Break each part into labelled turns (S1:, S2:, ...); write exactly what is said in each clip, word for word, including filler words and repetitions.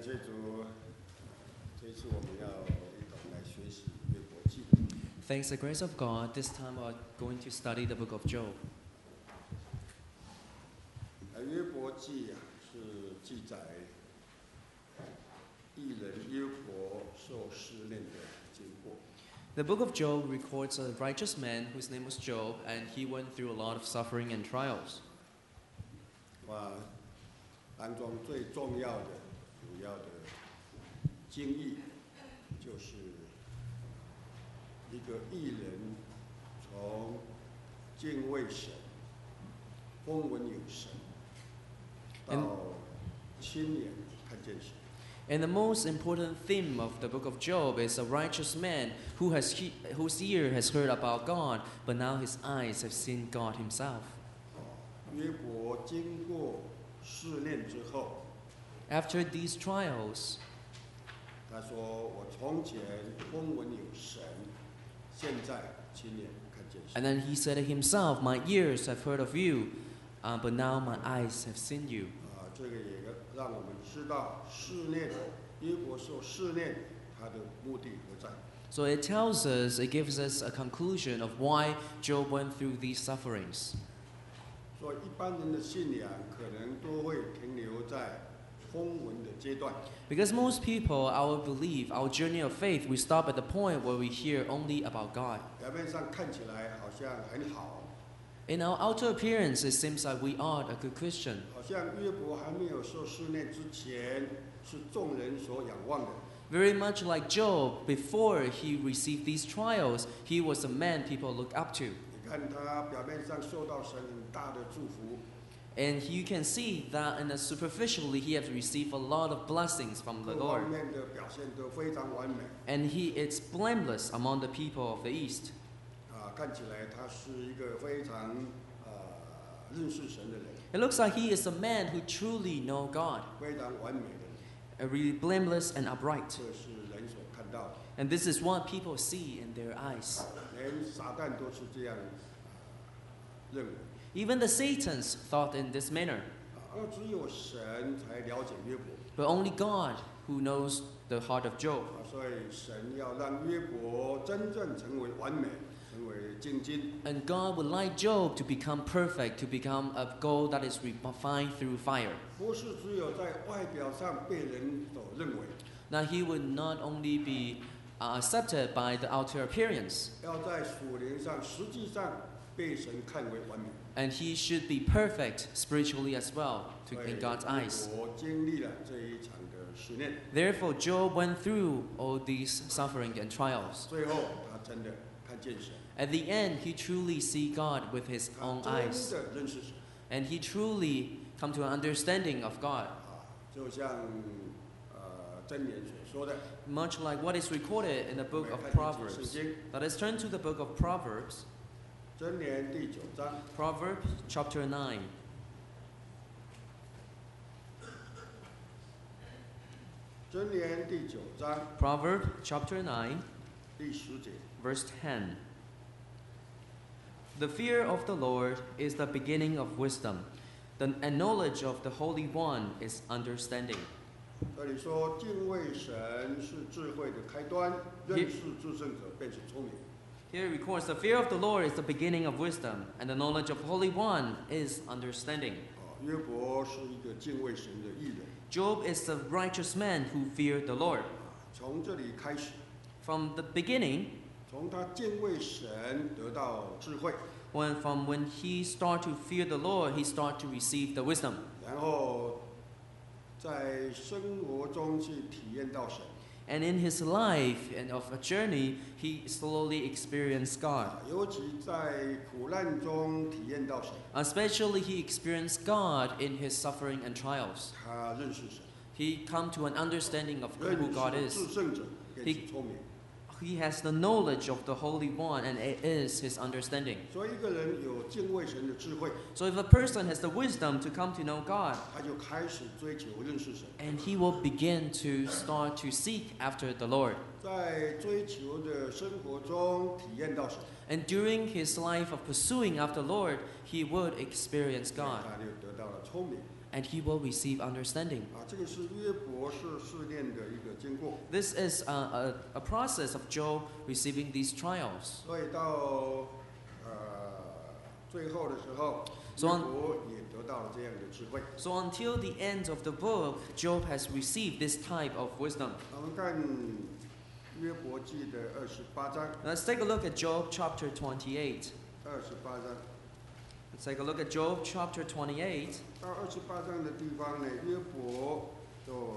S1: 感谢主，这一次我们要一同来学习约伯记。
S2: Thanks the grace of God, this time we're going to study the book of Job.
S1: 而约伯记啊，是记载艺人约伯受试炼的经过。
S2: The book of Job records a righteous man whose name was Job, and he went through a lot of suffering and trials.
S1: 哇，当中最重要的、主要的经义，就是一个艺人从敬畏神、风闻有神，到亲眼看见神。
S2: And the most important theme of the book of Job is a righteous man who has he, whose ear has heard about God, but now his eyes have seen God himself.
S1: 约伯经过试炼之后，
S2: After these trials,
S1: 他说：“我从前风闻有神，现在亲眼看见神。”
S2: and then he said to himself, "My ears have heard of you, uh, but now my eyes have seen you."
S1: 啊，这个也让我们知道试炼，约伯受试炼，他的目的何在？
S2: So it tells us, it gives us a conclusion of why Job went through these sufferings.
S1: 所以一般人的信仰可能都会停留在风闻的阶段。
S2: Because most people, our belief, our journey of faith, we stop at the point where we hear only about God.
S1: 表面上看起来好像很好，
S2: In our outer appearance, it seems like we are a good Christian.
S1: 好像约伯还没有受试炼之前是众人所仰望的。
S2: Very much like Job, before he received these trials, he was a man people look up to.
S1: 你看他表面上受到神很大的祝福，
S2: And you can see that in a superficially he has received a lot of blessings from the
S1: 各方
S2: Lord.
S1: 面的表现都非常完美。
S2: And he is blameless among the people of the East.
S1: 啊，看起来他是一个非常呃认识神的人，
S2: It looks like he is a man who truly know God,
S1: 非常完美的人，
S2: a really blameless and upright.
S1: 这是人所看到的。
S2: And this is what people see in their eyes.
S1: 连撒旦都是这样、呃、认为。
S2: Even the Satans thought in this manner.
S1: 啊，而只有神才了解约伯。
S2: But only God who knows the heart of Job.
S1: 啊，所以神要让约伯真正成为完美，成为精金。
S2: And God would like Job to become perfect, to become a gold that is refined through fire.
S1: 不是只有在外表上被人所认为，
S2: Now he would not only be uh, accepted by the outer appearance,
S1: 要在属灵上实际上被神看为完美。
S2: and he should be perfect spiritually as well to,
S1: 所以
S2: in God's eyes.
S1: 约伯经历了这一场的试炼，
S2: Therefore, Job went through all these suffering and trials.
S1: 最后他真的看见神，
S2: At the end, he truly see God with his
S1: 他
S2: own
S1: 真
S2: eyes,
S1: 的认识神。
S2: and he truly come to an understanding of God.
S1: 啊，就像呃箴言所说的，
S2: Much like what is recorded in the book of
S1: 我们看一节圣
S2: Proverbs.
S1: 经，
S2: Let us turn to the book of Proverbs,
S1: 箴言第九章，
S2: Proverbs chapter nine.
S1: 箴言第九章
S2: Proverbs chapter nine,
S1: 第十节，
S2: verse ten. The fear of the Lord is the beginning of wisdom, the, and knowledge of the Holy One is understanding.
S1: 这里说敬畏神是智慧的开端，认识至圣者便是聪明。
S2: Here it records the fear of the Lord is the beginning of wisdom, and the knowledge of the Holy One is understanding.
S1: 啊，约伯是一个敬畏神的艺人。
S2: Job is the righteous man who feared the Lord.
S1: 从这里开始，
S2: From the beginning,
S1: 从他敬畏神得到智慧，
S2: when from when he start to fear the Lord, he start to receive the wisdom.
S1: 然后在生活中去体验到神。
S2: And in his life and of a journey, he slowly experienced God.
S1: 啊，尤其在苦难中体验到神，
S2: Especially he experienced God in his suffering and trials.
S1: 他认识神，
S2: He come to an understanding of
S1: 认
S2: who God
S1: 识
S2: is.
S1: 至圣者便是聪明。
S2: He has the knowledge of the Holy One, and it is his understanding.
S1: 所以一个人有敬畏神的智慧，
S2: So if a person has the wisdom to come to know God,
S1: 他就开始追求认识神。
S2: and he will begin to start to seek after the Lord.
S1: 在追求的生活中体验到神，
S2: And during his life of pursuing after the Lord, he would experience God.
S1: 他就得到了聪明。
S2: and he will receive understanding.
S1: 啊，这个是约伯受试炼的一个经过。
S2: This is a, a, a process of Job receiving these trials.
S1: 所以到呃最后的时候，
S2: So
S1: 约
S2: on-
S1: 伯也得到了这样的智慧。
S2: So until the end of the book, Job has received this type of wisdom.
S1: 我们看约伯记的二十八章，
S2: Let's take a look at Job chapter twenty-eight.
S1: 二十八章
S2: Let's take a look at Job chapter twenty-eight.
S1: 到二十八章的地方呢，约伯就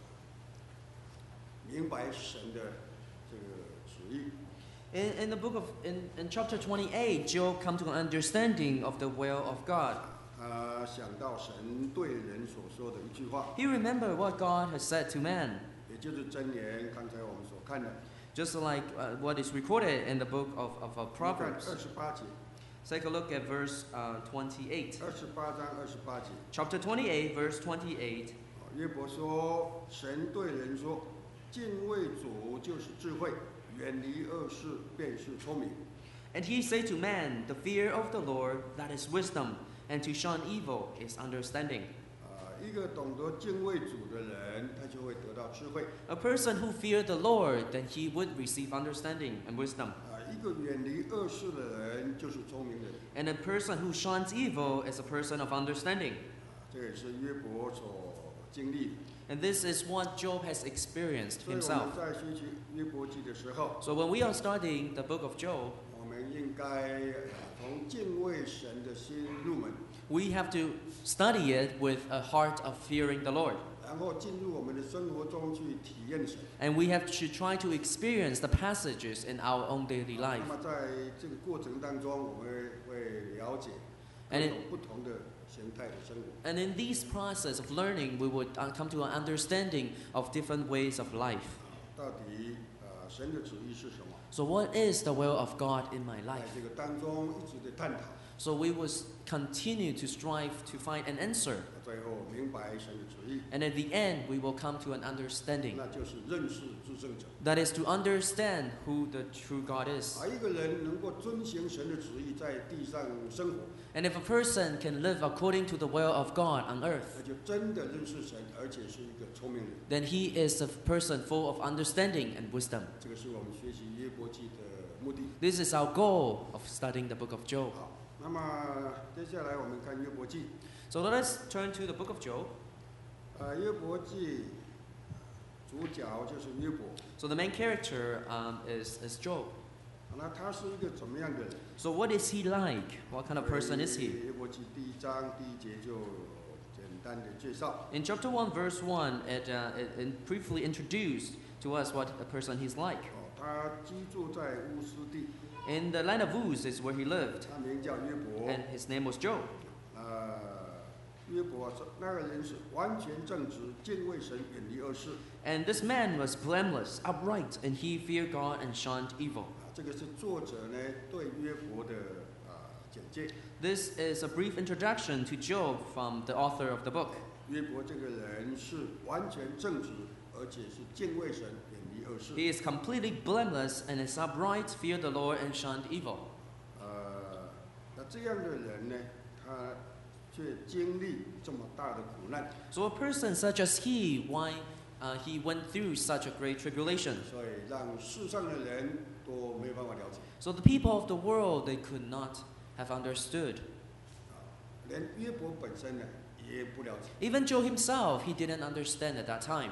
S1: 明白神的这个旨意。
S2: In, in the book of in, in chapter twenty-eight, Job come to an understanding of the will of God.
S1: 他想到神对人所说的一句话，
S2: He remembered what God has said to man,
S1: 也就是箴言，刚才我们所看的。
S2: just like uh, what is recorded in the book of, of, of
S1: 我们看
S2: Proverbs.
S1: 二十八节，
S2: Take a look at verse uh, twenty-eight.
S1: 二十八章二十八节，
S2: Chapter twenty-eight, verse twenty-eight.
S1: 哦约伯说：“神对人说，敬畏主就是智慧，远离恶事便是聪明。
S2: And he said to man, the fear of the Lord, that is wisdom, and to shun evil is understanding. ”
S1: 啊，一个懂得敬畏主的人，他就会得到智慧。
S2: A person who feared the Lord, then he would receive understanding and wisdom.
S1: 啊，一个远离恶事的人就是聪明人。
S2: And a person who shuns evil is a person of understanding.
S1: 啊，这也是约伯所经历的。
S2: And this is what Job has experienced
S1: 所以我
S2: himself.
S1: 们在学习约伯记的时候，
S2: So when we are studying the book of Job,
S1: 我们应该啊从敬畏神的心入门，
S2: we have to study it with a heart of fearing the Lord.
S1: 然后进入我们的生活中去体验神。
S2: And we have to try to experience the passages in our own daily
S1: 那
S2: life.
S1: 么在这个过程当中，我们会了解各
S2: And it-
S1: 种不同的形态的生活。
S2: And in this process of learning, we would uh, come to an understanding of different ways of life.
S1: 到底呃神的旨意是什么？
S2: So what is the will of God in my
S1: 在
S2: life?
S1: 这个当中一直的探讨，
S2: So we will continue to strive to find an answer.
S1: 最后明白神的旨意，
S2: And at the end, we will come to an understanding.
S1: 那就是认识至圣者。
S2: That is to understand who the true God is.
S1: 而一个人能够遵行神的旨意，在地上生活，
S2: And if a person can live according to the will of God on
S1: 那
S2: earth,
S1: 就真的认识神，而且是一个聪明人。
S2: then he is a person full of understanding and wisdom.
S1: 这个是我们学习约伯记的目的。
S2: This is our goal of studying the book of Job.
S1: 好，那么接下来我们看约伯记。
S2: So let's turn to the book of Job.
S1: 呃，约伯记主角就是约伯。
S2: So the main character um, is, is Job.
S1: 那他是一个怎么样的人？
S2: So what is he like? What kind of person is he?
S1: 约伯记第一章第一节就简单的介绍。
S2: In chapter one, verse one, it, uh, it, it briefly introduced to us what a person he's like.
S1: 哦，他居住在乌斯地，
S2: In the land of Uz is where he lived,
S1: 他名叫约伯。
S2: and his name was Job.
S1: 呃，约伯是那个人是完全正直，敬畏神，远离恶事。
S2: And this man was blameless, upright, and he feared God and shunned evil.
S1: 啊，这个是作者呢对约伯的啊简介。
S2: This is a brief introduction to Job from the author of the book.
S1: 约伯这个人是完全正直，而且是敬畏神，远离恶事。
S2: He is completely blameless and is upright, feared the Lord, and shunned evil.
S1: 呃，那这样的人呢，他却经历这么大的苦难，
S2: So a person such as he, why uh, he went through such a great tribulation?
S1: 所以让世上的人都没有办法了解，
S2: So the people of the world, they could not have understood.
S1: 啊，连约伯本身呢也不了解，
S2: Even Job himself, he didn't understand at that time.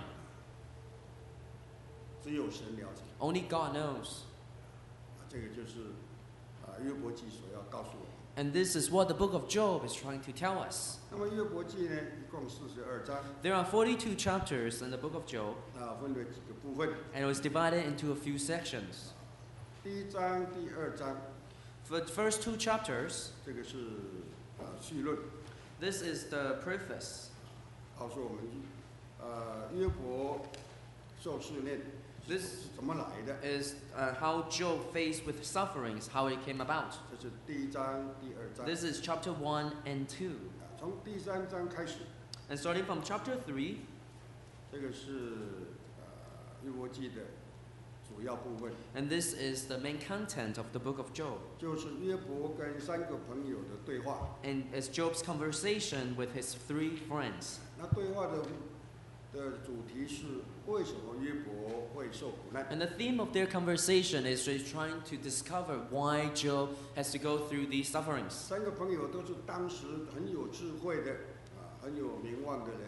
S1: 只有神了解。
S2: Only God knows.
S1: 啊，这个就是啊约伯记所要告诉我们。
S2: And this is what the book of Job is trying to tell us.
S1: 那么约伯记呢，一共四十二章，
S2: There are forty-two chapters in the book of Job,
S1: 啊，分为几个部分。
S2: and it was divided into a few sections.
S1: 第一章、第二章，
S2: For the first two chapters,
S1: 这个是啊序论，
S2: this is the preface.
S1: 告诉我们，呃，约伯受试炼
S2: This
S1: 是怎么来的。
S2: is uh, how Job faced with sufferings, how it came about.
S1: 这是第一章、第二章。
S2: This is chapter one and two.
S1: 啊从第三章开始，
S2: And starting from chapter three,
S1: 这个是呃约伯记的主主要部分，
S2: And this is the main content of the book of Job.
S1: 就是约伯跟三个朋友的对话。
S2: And it's Job's conversation with his three friends.
S1: 那对话的的主题是为什么约伯会受苦难？
S2: And the theme of their conversation is they're trying to discover why Job has to go through these sufferings.
S1: 三个朋友都是当时很有智慧的啊，很有名望的人。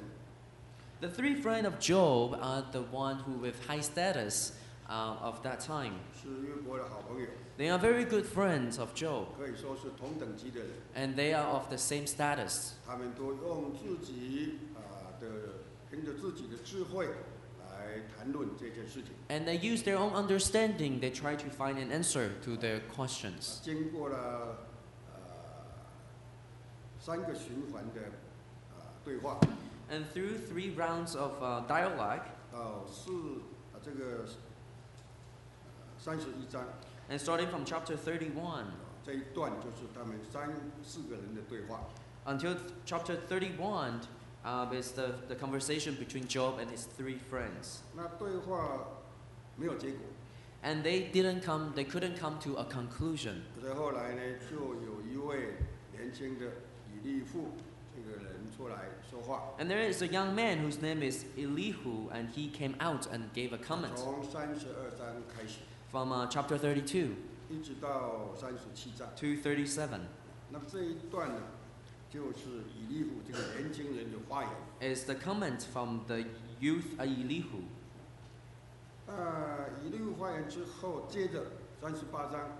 S2: The three friends of Job are the one who with high status uh, of that time.
S1: 是约伯的好朋友，
S2: They are very good friends of Job,
S1: 可以说是同等级的人。
S2: and they are of the same status.
S1: 他们都用自己啊的，凭着自己的智慧来谈论这件事情。
S2: And they use their own understanding, they try to find an answer to their questions.
S1: 经过了呃三个循环的啊对话，
S2: And through three rounds of uh, dialogue,
S1: 到四啊这个三十一章
S2: and starting from chapter thirty-one
S1: 这一段，就是他们三四个人的对话。
S2: until th- chapter thirty-one, uh, is the, the conversation between Job and his three friends.
S1: 那对话没有结果，
S2: And they didn't come, they couldn't come to a conclusion.
S1: 所以后来呢，就有一位年轻的以利户这个人出来说话。
S2: And there is a young man whose name is Elihu, and he came out and gave a comment
S1: 从三十二章开始，
S2: from uh, chapter thirty-two
S1: 一直到三十七章。
S2: to thirty-seven.
S1: 那么这一段呢，就是以利户这个年轻人的发言。
S2: Is the comment from the youth Elihu.
S1: 那以利户发言之后，接着三十八章，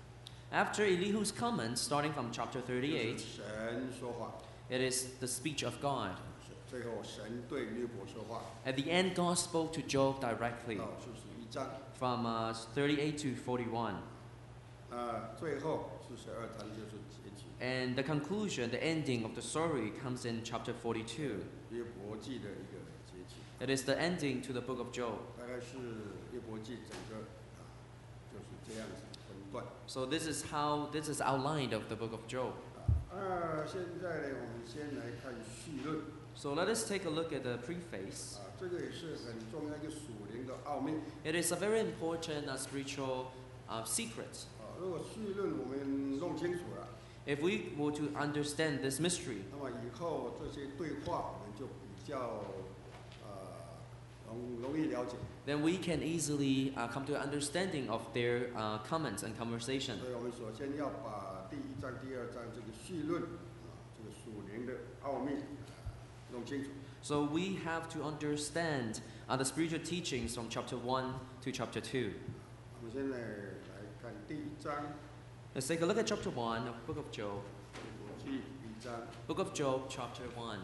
S2: After Elihu's comment, starting from chapter
S1: 就是
S2: thirty-eight,
S1: 神说话，
S2: it is the speech of God.
S1: 最后神对约伯说话。
S2: At the end, God spoke to Job directly
S1: 到四十一章，
S2: from uh, thirty-eight to forty-one.
S1: 那最后四十二章就是结局，
S2: And the conclusion, the ending of the story comes in chapter forty-two.
S1: 约伯记的一个结局。
S2: It is the ending to the book of Job.
S1: 大概是约伯记整个啊，就是这样子分段。
S2: So this is how, this is outlined of the book of Job.
S1: 啊，现在呢，我们先来看序论
S2: So let us take a look at the preface.
S1: 啊，这个也是很重要一个属灵的奥秘
S2: It is a very important uh, spiritual uh, secret.
S1: 啊。如果序论我们弄清楚了，
S2: If we were to understand this mystery,
S1: 那么以后这些对话我们就比较呃容容易了解。
S2: then we can easily uh, come to an understanding of their uh, comments and conversation.
S1: 所以我们首先要把第一章、第二章这个序论啊，这个属灵的奥秘啊弄清楚。
S2: So we have to understand uh, the spiritual teachings from chapter one to chapter two.
S1: 我们现在来看第一章，
S2: Let's take a look at chapter one of Book of Job.
S1: 我记一章。
S2: Book of Job, chapter one.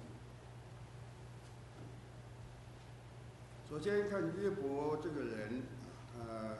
S1: 首先看约伯这个人，呃，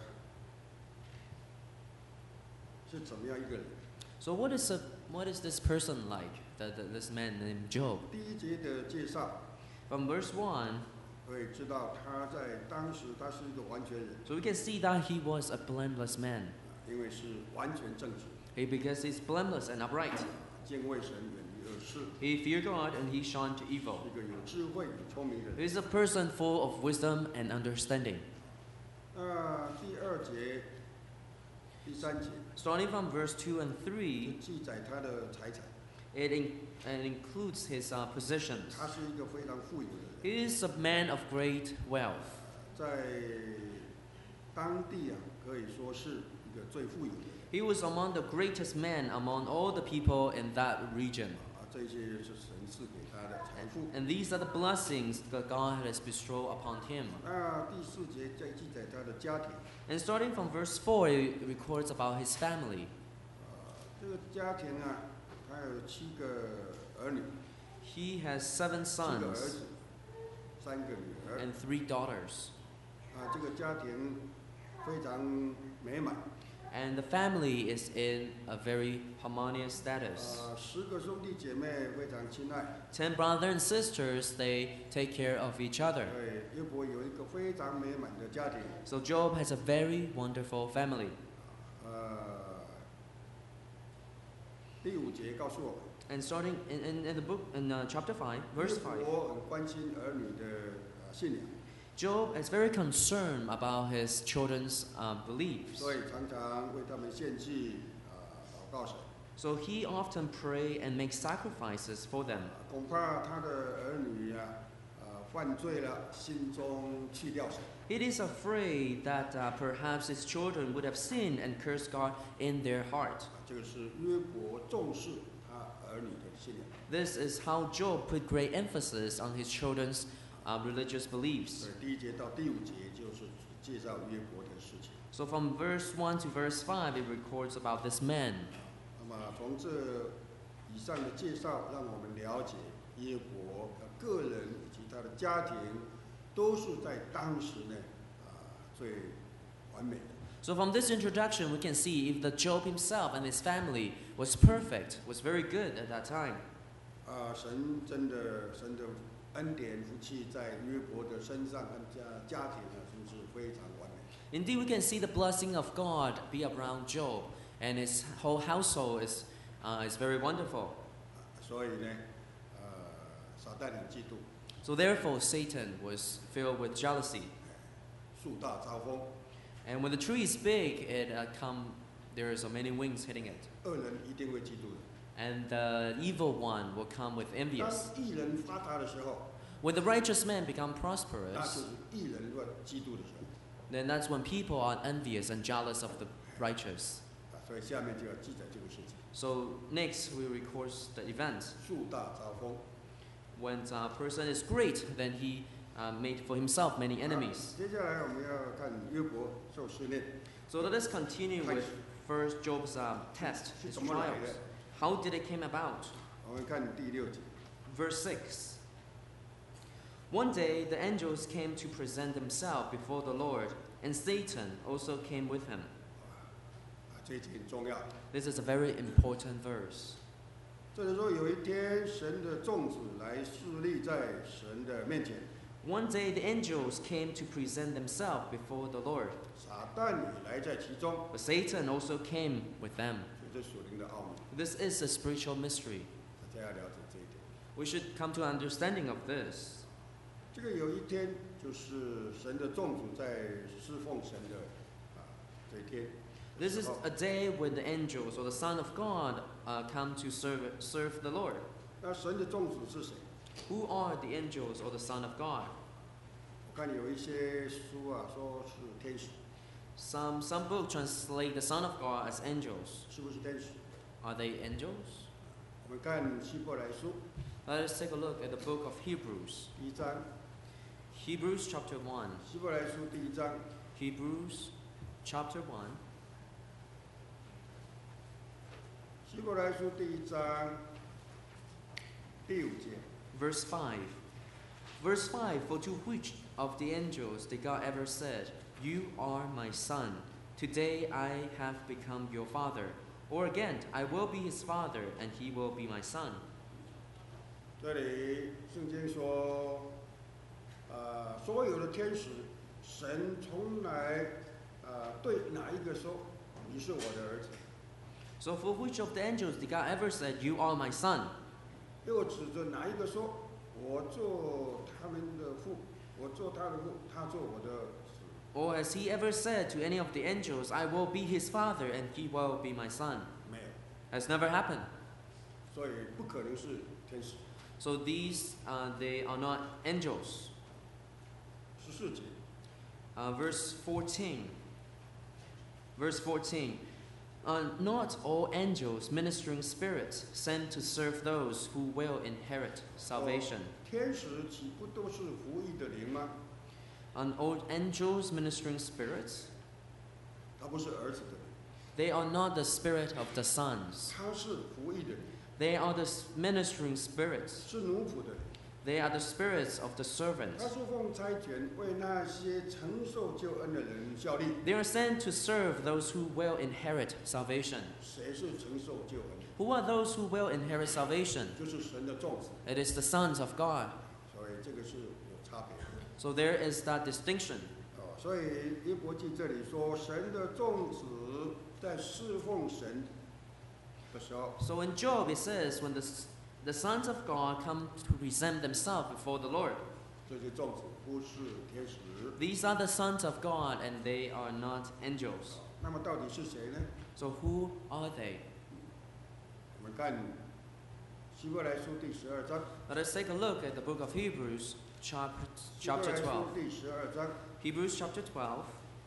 S1: 是怎么样一个人？
S2: So what is a, what is this person like? The, the, this man named Job.
S1: 第一节的介绍
S2: From verse one,
S1: 可以知道，他在当时他是一个完全人，
S2: so we can see that he was a blameless man.
S1: 因为是完全正直，
S2: He, because he's blameless and upright.
S1: 敬畏神，远离恶事，
S2: He feared God and he shunned
S1: 是
S2: evil.
S1: 一个有智慧、有聪明的人。
S2: He is a person full of wisdom and understanding.
S1: 那第二节、第三节
S2: Starting from verse two and
S1: 就
S2: three,
S1: 记载他的财产，
S2: it, in, it includes his uh, possessions.
S1: 他是一个非常富有的人，
S2: He is a man of great wealth.
S1: 在当地啊，可以说是一个最富有的人。
S2: He was among the greatest men among all the people in that region.
S1: 啊，这些是神赐给他的财富。
S2: And these are the blessings that God has bestowed upon him.
S1: 那第四节在记载他的家庭，
S2: And starting from verse four, it records about his family.
S1: 啊，这个家庭啊，他有七个儿女，
S2: He has seven
S1: 七个儿
S2: sons
S1: 子，三个女儿。
S2: and three daughters.
S1: 啊，这个家庭非常美满。
S2: And the family is in a very harmonious status.
S1: 啊，十个兄弟姐妹非常亲爱。
S2: Ten brothers and sisters, they take care of each other.
S1: 对，约伯有一个非常美满的家庭。
S2: So Job has a very wonderful family.
S1: 呃，第五节告诉我们，
S2: And starting in, in, in the book, in uh, chapter five, verse
S1: 约
S2: five,
S1: 伯很关心儿女的呃信仰。
S2: Job is very concerned about his children's uh, beliefs.
S1: 所以常常为他们献祭啊、祷告神。
S2: So he often pray and make sacrifices for them.
S1: 恐怕他的儿女啊，啊、犯罪了，心中弃掉神。
S2: It is afraid that uh, perhaps his children would have sinned and cursed God in their heart.
S1: 这个是约伯重视他儿女的信仰。
S2: This is how Job put great emphasis on his children's uh, religious
S1: 所
S2: beliefs.
S1: 以第一节到第五节就是介绍约伯的事情。
S2: So from verse one to verse five, it records about this man.
S1: 那么从这以上的介绍，让我们了解约伯的个人以及他的家庭，都是在当时呢啊、最完美的。
S2: So from this introduction, we can see if the Job himself and his family was perfect, was very good at that time.
S1: 啊、神真的神的恩典福气在约伯的身上和家家庭呢，真是非常完美。
S2: Indeed, we can see the blessing of God be around Job, and his whole household is, uh, is very wonderful.
S1: 啊所以呢，呃，撒旦很嫉妒，
S2: So therefore, Satan was filled with jealousy.
S1: 树大招风，
S2: And when the tree is big, it uh, come, there are so many wings hitting it.
S1: 恶人一定会嫉妒的。
S2: And the evil one will come with
S1: 当
S2: envious.
S1: 艺人发达的时候，
S2: When the righteous man become
S1: 那就
S2: prosperous,
S1: 是艺人乱嫉妒的时候。
S2: then that's when people are envious and jealous of the righteous.
S1: 啊，所以下面就要记载这个事情。
S2: So next, we record the event.
S1: 树大招风，
S2: When a person is great, then he uh, made for himself many enemies.
S1: 好接下来我们要看约伯受试炼，
S2: So let us continue with first Job's uh, test,
S1: 是
S2: his
S1: 怎么来的
S2: trials.？How did it came about?
S1: 我们看第六节。
S2: Verse six. One day the angels came to present themselves before the Lord, and Satan also came with him.
S1: 啊，这一节很重要。
S2: This is a very important verse.
S1: 这里说有一天，神的众子来侍立在神的面前，
S2: One day the angels came to present themselves before the Lord,
S1: 撒旦也来在其中，
S2: but Satan also came with them.
S1: 这是属灵的奥秘，
S2: This is a spiritual mystery.
S1: 大家要了解这一点。
S2: We should come to an understanding of this.
S1: 这个有一天，就是神的众子在侍奉神的啊这一天。
S2: This is
S1: 时候
S2: a day when the angels or the Son of God uh, come to serve, serve the Lord.
S1: 那神的众子是谁？
S2: Who are the angels or the Son of God?
S1: 我看有一些书啊，说是天使，
S2: Some, some books translate the Son of God as angels.
S1: 是不是天使？
S2: Are they angels?
S1: 我们看希伯来书
S2: Let us take a look at the book of Hebrews.
S1: 第一章，
S2: Hebrews chapter one.
S1: 希伯来书第一章，
S2: Hebrews chapter one.
S1: 希伯来书第一章第五节。
S2: Verse five. Verse five. For to which of the angels did God ever said, "You are my son. Today I have become your father." Or again, "I will be his father, and he will be my son."
S1: 这里圣经说，呃，所有的天使，神从来呃对哪一个说你是我的儿子，
S2: So for which of the angels did God ever said, "You are my son"?
S1: 又指着哪一个说，我做他们的父，我做他的父，他做我的子。
S2: Or has he ever said to any of the angels, "I will be his father, and he will be my son"?
S1: 没有，
S2: Has never happened.
S1: 所以不可能是天使。
S2: So these, uh, they are not angels.
S1: 十四节，
S2: Uh, verse fourteen. Verse fourteen. Uh, not all angels, ministering spirits, sent to serve those who will inherit salvation.
S1: 天使岂不都是服役的灵吗？
S2: And all angels, ministering spirits,
S1: 他不是儿子的灵，
S2: they are not the spirit of the sons.
S1: 他是服役的灵，
S2: They are the s- ministering spirits.
S1: 是奴仆的灵。
S2: They are the spirits of the servants.
S1: 他是奉差遣为那些承受救恩的人效力。
S2: They are sent to serve those who will inherit salvation.
S1: 谁是承受救恩？
S2: Who are those who will inherit salvation?
S1: 就是神的众子。
S2: It is the sons of God.
S1: 所以这个是有差别的。
S2: So there is that distinction.
S1: 哦，所以约伯记这里说，神的众子在侍奉神的时候，
S2: So in Job it says, when the, s- the sons of God come to present themselves before the Lord,
S1: 这些众子不是天使。
S2: These are the sons of God, and they are not angels.
S1: 那么到底是谁呢？
S2: So who are they?
S1: 我们看希伯来书第十二章，
S2: Let us take a look at the book of Hebrews, chapter,
S1: 希伯
S2: chapter
S1: 来书
S2: twelve.
S1: 第十二章
S2: Hebrews chapter twelve,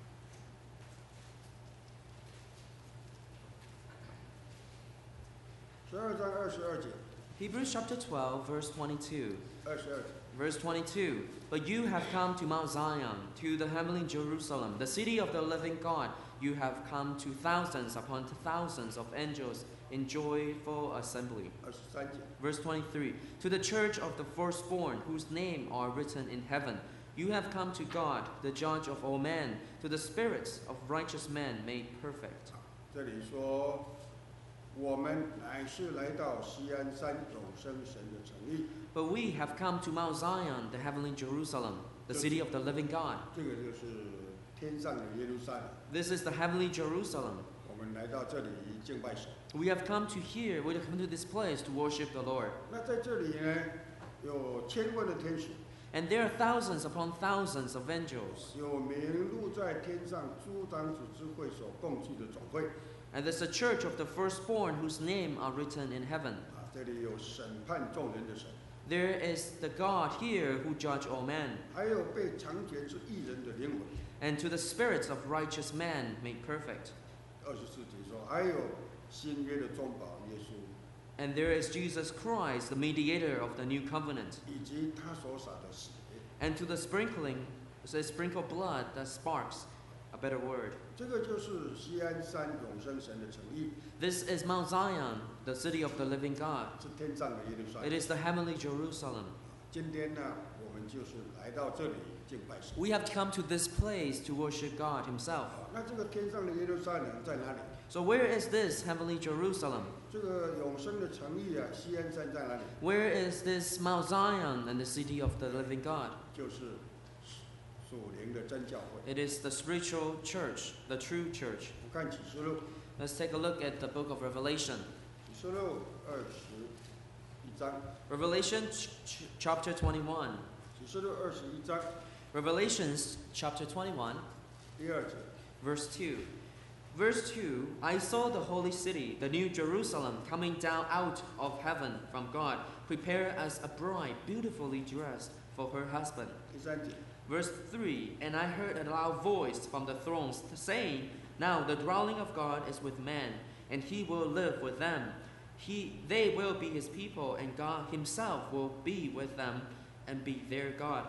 S1: 十二章二十二节，
S2: Hebrews chapter twelve, verse twenty-two.
S1: 二十二节。
S2: Verse twenty-two. But you have come to Mount Zion, to the heavenly Jerusalem, the city of the living God. You have come to thousands upon thousands of angels in joyful assembly.
S1: 二十三节，
S2: Verse twenty-three. To the church of the firstborn, whose name are written in heaven. You have come to God, the judge of all men, to the spirits of righteous men made perfect.
S1: 这里说，我们乃是来到锡安山永生神的城邑，
S2: But we have come to Mount Zion, the heavenly Jerusalem, the city of the living God.
S1: 这个就是天上的耶路撒冷。
S2: This is the heavenly Jerusalem.
S1: 我们来到这里敬拜神。
S2: We have come to here, we have come to this place to worship the Lord.
S1: 那在这里呢，有千万的天使，
S2: And there are thousands upon thousands of angels.
S1: 有名录在天上诸长子之会所共聚的总会。
S2: And there's a church of the firstborn whose name are written in heaven.
S1: 啊，这里有审判众人的神，
S2: There is the God here who judge all men.
S1: 还有被强决之艺人的灵魂。
S2: And to the spirits of righteous men made perfect.
S1: 二十四节说，还有新约的中保耶稣，
S2: And there is Jesus Christ, the mediator of the new covenant.
S1: 以及他所洒的血。
S2: And to the sprinkling, the sprinkled blood that sparks, a better word.
S1: 这个就是锡安山永生神的诚意，
S2: This is Mount Zion, the city of the living God.
S1: 是天上的耶路撒
S2: It
S1: 冷。
S2: is the heavenly Jerusalem.
S1: 今天呢，我们就是来到这里敬拜神。
S2: We have come to this place to worship God Himself.
S1: 好，那这个天上的耶路撒冷在哪里？
S2: So where is this heavenly Jerusalem?
S1: 这个永生的诚意啊，锡安山在哪里？
S2: Where is this Mount Zion and the city of the living God?
S1: 就是属灵的真教会。
S2: It is the spiritual church, the true church.
S1: 我看启示录，
S2: Let's take a look at the book of Revelation.
S1: 启示录二十一章，
S2: Revelation ch- ch- chapter twenty-one.
S1: 启示录二十一章
S2: Revelations chapter twenty-one,
S1: 第二节，
S2: verse two. Verse two, I saw the holy city, the new Jerusalem, coming down out of heaven from God, prepared as a bride beautifully dressed for her husband.
S1: 第三节，
S2: Verse three, and I heard a loud voice from the thrones saying, Now the dwelling of God is with men, and he will live with them. He, they will be his people, and God himself will be with them and be their God.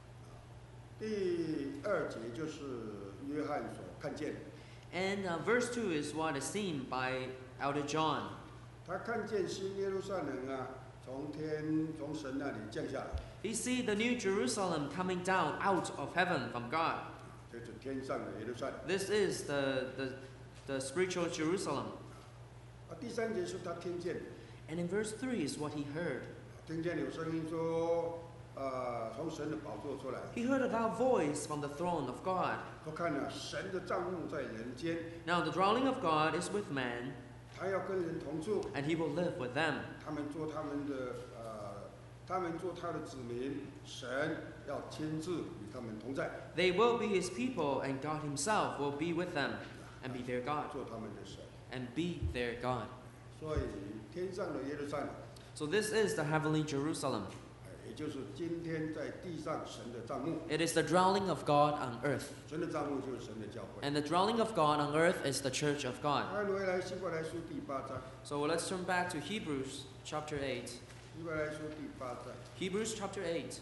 S1: 第二节就是约翰所看见的，
S2: And uh, verse two is what is seen by Elder John.
S1: 他看见新耶路撒冷啊，从天从神那里降下来，
S2: He see the new Jerusalem coming down out of heaven from God.
S1: 这是天上的耶路撒冷。
S2: This is the, the, the spiritual Jerusalem.
S1: 啊，第三节是他听见，
S2: And in verse three is what he heard.
S1: 听见有声音说，呃，从神的宝座出来，
S2: He heard a loud voice from the throne of God.
S1: 他看了、神的帐幕在人间，
S2: Now the dwelling of God is with man,
S1: 他要跟人同住，
S2: and he will live with them.
S1: 他们做他们的呃，他们做他的子民，神要亲自与他们同在，
S2: They will be his people, and God himself will be with them and be their God,
S1: 做他们的神。
S2: and be their God.
S1: 所以天上的耶路撒冷，
S2: So this is the heavenly Jerusalem.
S1: 哎也就是今天在地上神的帐幕，
S2: It is the dwelling of God on earth.
S1: 神的帐幕就是神的教会。
S2: And the dwelling of God on earth is the church of God.
S1: 翻回来希伯来书第八章，
S2: So let's turn back to Hebrews chapter eight.
S1: 希伯来书第八章
S2: Hebrews chapter eight,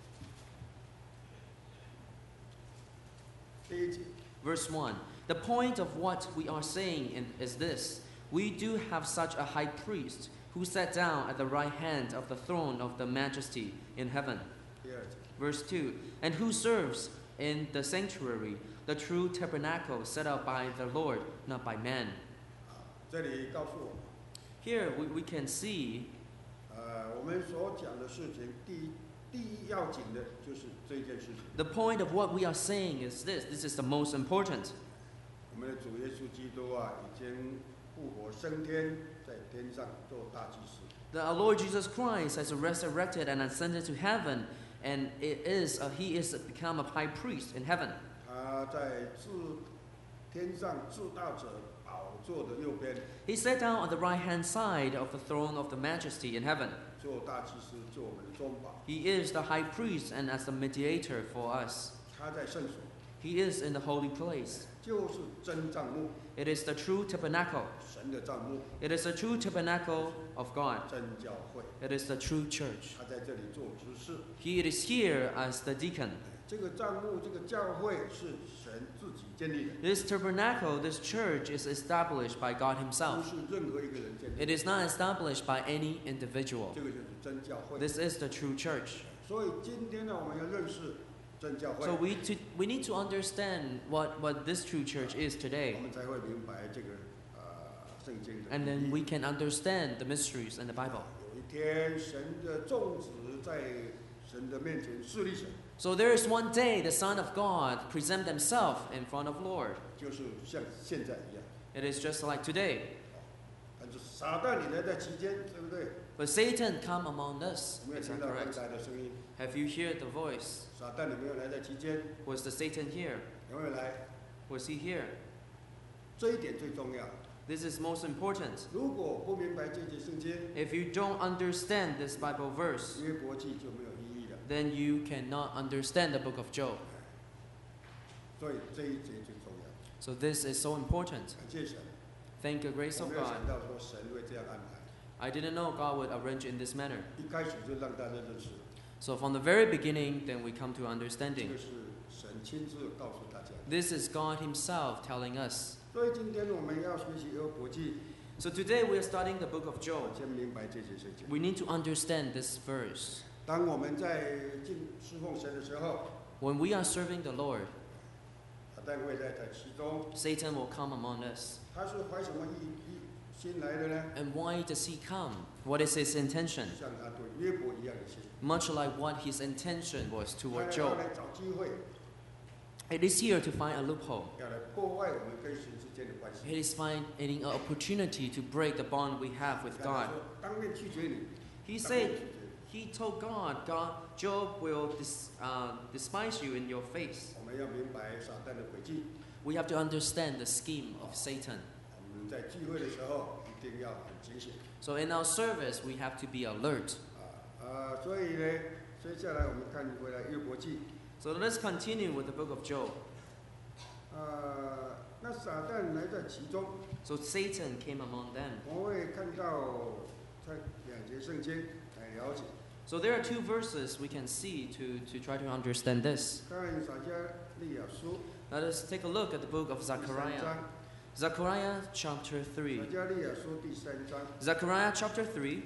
S1: 第一节，
S2: verse one. The point of what we are saying in, is this: we do have such a high priest who sat down at the right hand of the throne of the majesty in heaven.
S1: 第二节，
S2: Verse two. And who serves in the sanctuary, the true tabernacle set up by the Lord, not by man.
S1: 啊，这里告诉我们，
S2: Here we, we can see
S1: 呃，我们所讲的事情，第一第一要紧的就是这件事情。
S2: the point of what we are saying is this. This is the most important.
S1: 我们的主耶稣基督啊，已经复活升天，在天上做大祭司。
S2: The our Lord Jesus Christ has resurrected and ascended to heaven, and it is uh, he is become a high priest in heaven.
S1: 他在至天上至大者宝座的右边，
S2: He sat down on the right hand side of the throne of the majesty in heaven.
S1: 做大祭司，做我们的中保。
S2: He is the high priest and as the mediator for us.
S1: 他在圣所，
S2: He is in the holy place.
S1: 就是真帐幕，
S2: It is the true tabernacle.
S1: 神的帐幕，
S2: It is the true tabernacle of God.
S1: 真教会。
S2: It is the true church.
S1: 他在这里做执事。
S2: He is here as the deacon.
S1: 这个帐幕，这个教会是神自己建立的，
S2: This tabernacle, this church is established by God
S1: 不
S2: Himself.
S1: 是任何一个人建
S2: It
S1: 立
S2: is not established by any individual.
S1: 这个就是真教会。
S2: This is the true church.
S1: 所以今天呢，我们要认识真教会，
S2: So we to, we need to understand what, what this true church is
S1: 我
S2: today.
S1: 们才会明白这个呃圣经的
S2: And
S1: 意
S2: then
S1: 义。
S2: we can understand the mysteries in the Bible.
S1: 有一天，神的众子在神的面前侍立神，
S2: So there is one day the Son of God present Himself in front of Lord.
S1: 就是像现在一样。
S2: It is just like today.
S1: 但是撒旦你来在其间，对不对？
S2: But Satan come among us.
S1: 有没有
S2: Is
S1: 听
S2: that
S1: 到刚
S2: correct?
S1: 才的声音？
S2: Have you heard the voice?
S1: 撒旦有没有来在其间？
S2: Was the Satan here?
S1: 有没有来？
S2: Was he here?
S1: 这一点最重要。
S2: This is most important.
S1: 如果不明白这节圣经，
S2: If you don't understand this Bible verse,
S1: 约伯记就没有意义了。
S2: then you cannot understand the book of Job.
S1: 所以这一节最重要。
S2: So this is so important.
S1: 感谢神，
S2: Thank the grace
S1: 我
S2: of
S1: 没有
S2: God.
S1: 想到说神会这样安排，
S2: I didn't know God would arrange in this manner.
S1: 一开始就让大家认识，
S2: So from the very beginning, then we come to
S1: 这
S2: understanding.
S1: 个是神亲自告诉大家。
S2: This is God Himself telling us.
S1: 所以今天我们要学习约伯记，
S2: So today we are studying the book of Job.
S1: 先明白这节圣经。
S2: We need to understand this verse.
S1: 当我们在进侍奉神的时候，
S2: When we are serving the Lord,
S1: 撒旦会在在其中，
S2: Satan will come among us.
S1: 他是怀什么意意心来的呢？
S2: And why does he come? What is his intention?
S1: 像他对约伯一样的心，
S2: Much like what his intention was
S1: 他
S2: toward
S1: 要
S2: Job.
S1: 来找机会，
S2: It is here to find a loophole.
S1: 要来破坏我们跟神之间的关系。
S2: It is finding an opportunity to break the bond we have with
S1: 让他
S2: God.
S1: 说当面拒绝你，
S2: He
S1: 当面
S2: said,
S1: 拒绝你
S2: he told God, God, Job will dis, uh, despise you in your face.
S1: 我们要明白撒旦的诡计。
S2: We have to understand the scheme of Satan.
S1: 我们在聚会的时候一定要很警醒
S2: So in our service, we have to be alert.
S1: 啊啊！所以呢，接下来我们看回来约伯记
S2: So let's continue with the book of Job.
S1: 啊，那撒旦来在其中，
S2: So Satan came among them.
S1: 我会看到在两节圣经来了解。
S2: So there are two verses we can see to, to try to understand this.
S1: 看撒迦利亚书
S2: Let us take a look at the book of
S1: 第三
S2: Zechariah.
S1: 章，
S2: Zechariah chapter
S1: 撒
S2: three.
S1: 迦利亚书第三章
S2: Zechariah chapter three.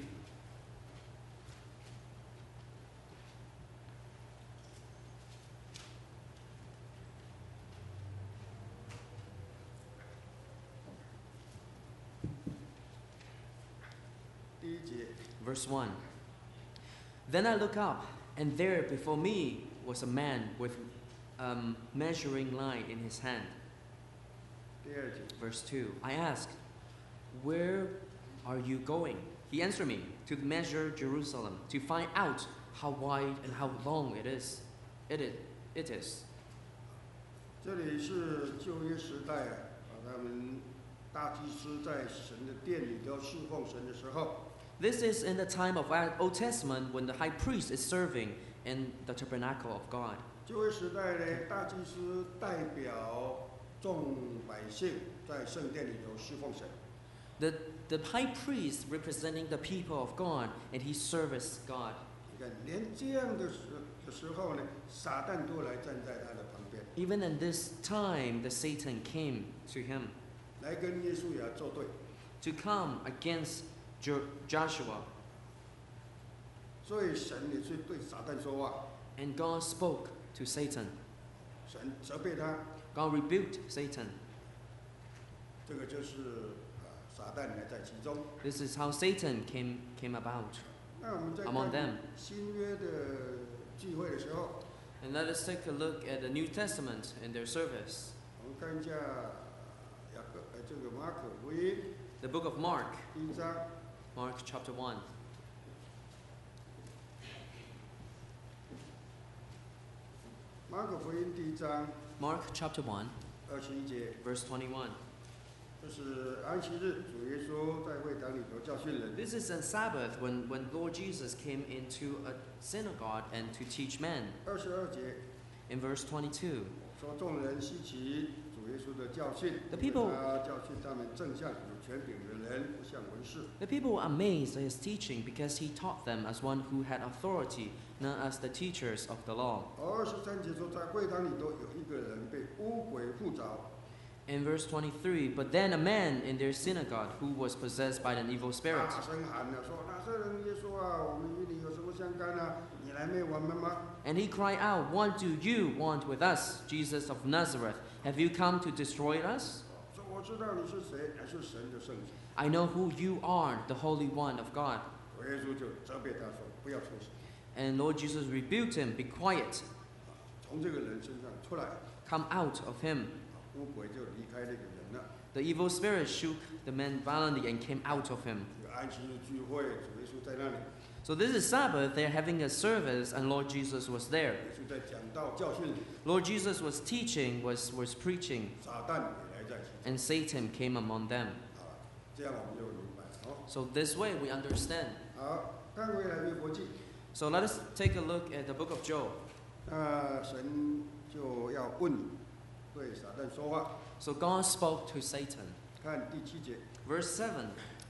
S2: Verse one. Then I look up, and there before me was a man with a measuring line in his hand.
S1: 第二节，
S2: Verse two. I asked, where are you going? He answered me, to measure Jerusalem, to find out how wide and how long it is. It is. It is.
S1: 这里是旧约时代啊，他们大祭司在神的殿里头侍奉神的时候，
S2: This is in the time of our Old Testament when the high priest is serving in the tabernacle of God.
S1: 旧约时代呢，大祭司代表众百姓在圣殿里头侍奉神。
S2: The, the high priest representing the people of God and he serves God.
S1: 你看，连这样的时的时候呢，撒旦都来站在他的旁边，
S2: Even in this time, the Satan came to him
S1: 来跟耶稣亚作对。
S2: to come against Jo- Joshua.
S1: 所以神也是对撒旦说话，
S2: And God spoke to Satan.
S1: 神责备他，
S2: God rebuked Satan.
S1: 这个就是啊撒旦来在其中。
S2: This is how Satan came, came about
S1: 那我们在
S2: among
S1: 看
S2: them.
S1: 新约的聚会的时候，
S2: And let us take a look at the New Testament in their service.
S1: 我们看一下雅各呃这个马可福音
S2: The book of Mark,
S1: 第一章
S2: Mark chapter one.
S1: 马可福音第一章
S2: Mark chapter one,
S1: 二十一节，
S2: verse twenty-one.
S1: 这是安息日，主耶稣在会堂里头教训人。
S2: This is on Sabbath when, when Lord Jesus came into a synagogue and to teach men.
S1: 二十二节
S2: In verse twenty-two,
S1: 说众人稀奇主耶稣的教训，
S2: The people-
S1: 他教训他们正像有权柄的人，不像文士。
S2: the people were amazed at his teaching because he taught them as one who had authority, not as the teachers of the law.
S1: 二十三节说，在会堂里头有一个人被污鬼附着，
S2: In verse twenty-three, but then a man in their synagogue who was possessed by an evil spirit
S1: 大声喊了说：“拿撒勒人耶稣啊，我们与你有什么相干啊？你来灭我们吗？”
S2: And he cried out, "What do you want with us, Jesus of Nazareth? Have you come to destroy us?
S1: 说我知道你是谁，乃是神的圣子。
S2: I know who you are, the Holy One of God."
S1: 主耶稣就责备他说：“不要出声。
S2: And Lord Jesus rebuked him, "Be quiet, ”
S1: 从这个人身上出来，
S2: come out of him.
S1: 污鬼就离开那个人了。
S2: The evil spirit shook the man violently and came out of him.
S1: 这个安息日聚会，主耶稣在那里，
S2: So this is Sabbath, they're having a service and Lord Jesus was there.
S1: 耶稣在讲道教训，
S2: Lord Jesus was teaching, was, was preaching,
S1: 撒旦也来在其中。
S2: and Satan came among them.
S1: 啊，这样我们就明白。好，
S2: So this way we understand.
S1: 好，看回来约伯记，
S2: So let us take a look at the book of Job.
S1: 那神就要问你，对撒旦说话。
S2: So God spoke to Satan.
S1: 看第七节，
S2: Verse seven.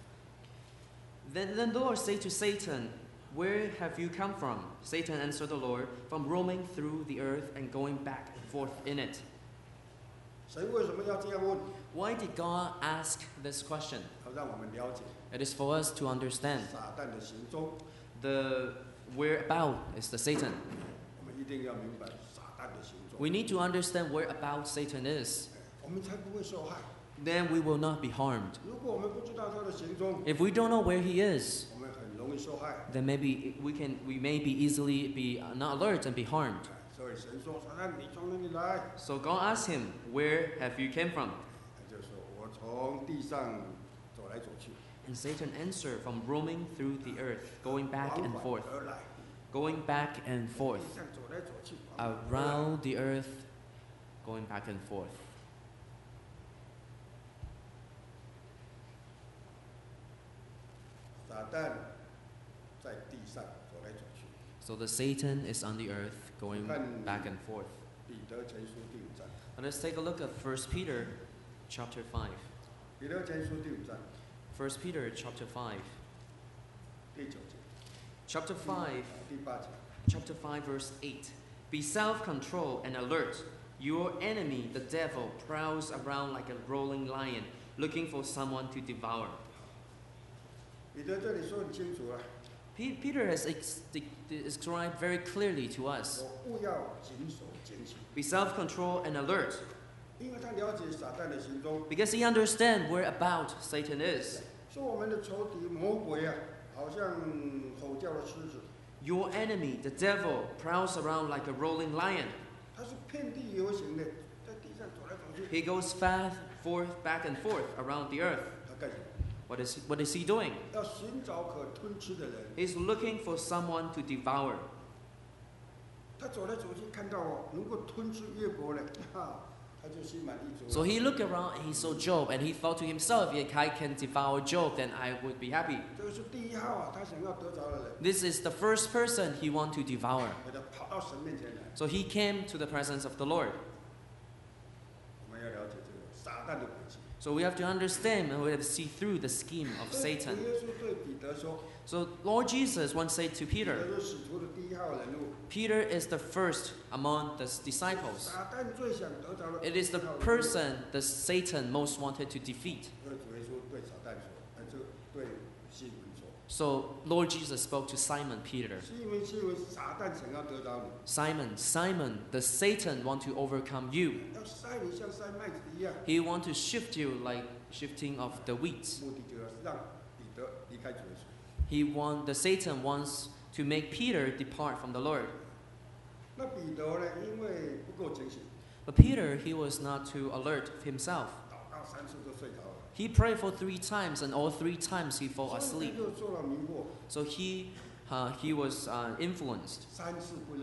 S2: Then the Lord said to Satan, "Where have you come from?" Satan answered the Lord, "From roaming through the earth and going back and forth in it."
S1: 神为什么要这样问？
S2: Why did God ask this question?
S1: 好让我们了解
S2: It is for us to understand.
S1: 撒旦的行踪，
S2: The whereabout is the Satan.
S1: 我们一定要明白撒旦的行踪，
S2: We need to understand whereabout Satan is.
S1: 我们才不会受害。
S2: Then we will not be harmed.
S1: 如果我们不知道他的行踪，
S2: If we don't know where he is,
S1: 我们很容易受害。
S2: then maybe we can we may be easily be not alert and be harmed.
S1: 所以神说：“撒旦，你从哪里来
S2: So God asked him, "Where have you came from?"
S1: 他就说：“我从地上走来走去，
S2: And Satan answered, "From roaming through the earth, going back
S1: 往
S2: and
S1: 返
S2: forth,
S1: 而来，
S2: going back and
S1: 地
S2: forth,
S1: 上走来走去，往返而来
S2: around the earth, going back and forth."
S1: 撒旦在地上走来走去。
S2: So the Satan is on the earth, going back and forth.
S1: 彼得前书第五章，
S2: Let us take a look at First Peter chapter five.
S1: 彼得前书第五章
S2: First Peter chapter five.
S1: 第九节，
S2: Chapter five,
S1: 第八节。
S2: chapter five verse eight. "Be self-controlled and alert. Your enemy, the devil, prowls around like a rolling lion, looking for someone to devour."
S1: 彼得这里说很清楚了，
S2: Pe- Peter has ex- de- described very clearly to us.
S1: 说勿要谨守警醒，
S2: Be self-controlled and alert,
S1: 因为他了解撒旦的行踪。
S2: because he understands where about Satan is.
S1: 说我们的仇敌魔鬼啊，好像吼叫的狮子，
S2: Your enemy, the devil, prowls around like a rolling lion.
S1: 他是遍地游行的，在地上走来走去。
S2: He goes fast, forth, back and forth around the earth.
S1: 他干什么？
S2: What is he, what is he doing?
S1: 要寻找可吞吃的人。
S2: He's looking for someone to devour.
S1: 他走来走去，看到哦，能够吞吃约伯的，哈，他就心满意足了。
S2: So he looked around and he saw Job and he thought to himself, if I can devour Job, then I would be happy.
S1: 这个是第一号啊，他想要得着的人，
S2: This is the first person he want to devour.
S1: 给他跑到神面前来。
S2: So he came to the presence of the Lord.
S1: 我们要了解这个撒旦的诡计。
S2: So we have to understand and we have to see through the scheme of
S1: 所以主
S2: Satan.
S1: 耶稣对彼得说，
S2: So Lord Jesus once said to
S1: 彼得
S2: Peter,
S1: 是使徒的第一号人物。
S2: Peter is the first among the disciples.
S1: 撒旦最想得着的
S2: It is the
S1: 第一号人物
S2: person that Satan most wanted to defeat.
S1: 所以主耶稣对撒旦说，哎，这对西门说，
S2: So Lord Jesus spoke to Simon Peter.
S1: 西门西门，撒旦想要得着你，
S2: Simon, Simon, the Satan want to overcome you.
S1: 要筛你像筛麦子一样，
S2: He want to shift you like shifting of the wheat.
S1: 目的就是让彼得离开主耶稣。
S2: He want the Satan wants to make Peter depart from the Lord.
S1: 那彼得呢，因为不够警醒，
S2: But Peter, he was not too alert himself.
S1: 祷告三次就睡着了，
S2: He prayed for three times, and all three times he fell
S1: 所以
S2: asleep.
S1: 他就受了迷惑，
S2: So he, uh, he was uh, influenced.
S1: 三次不认主，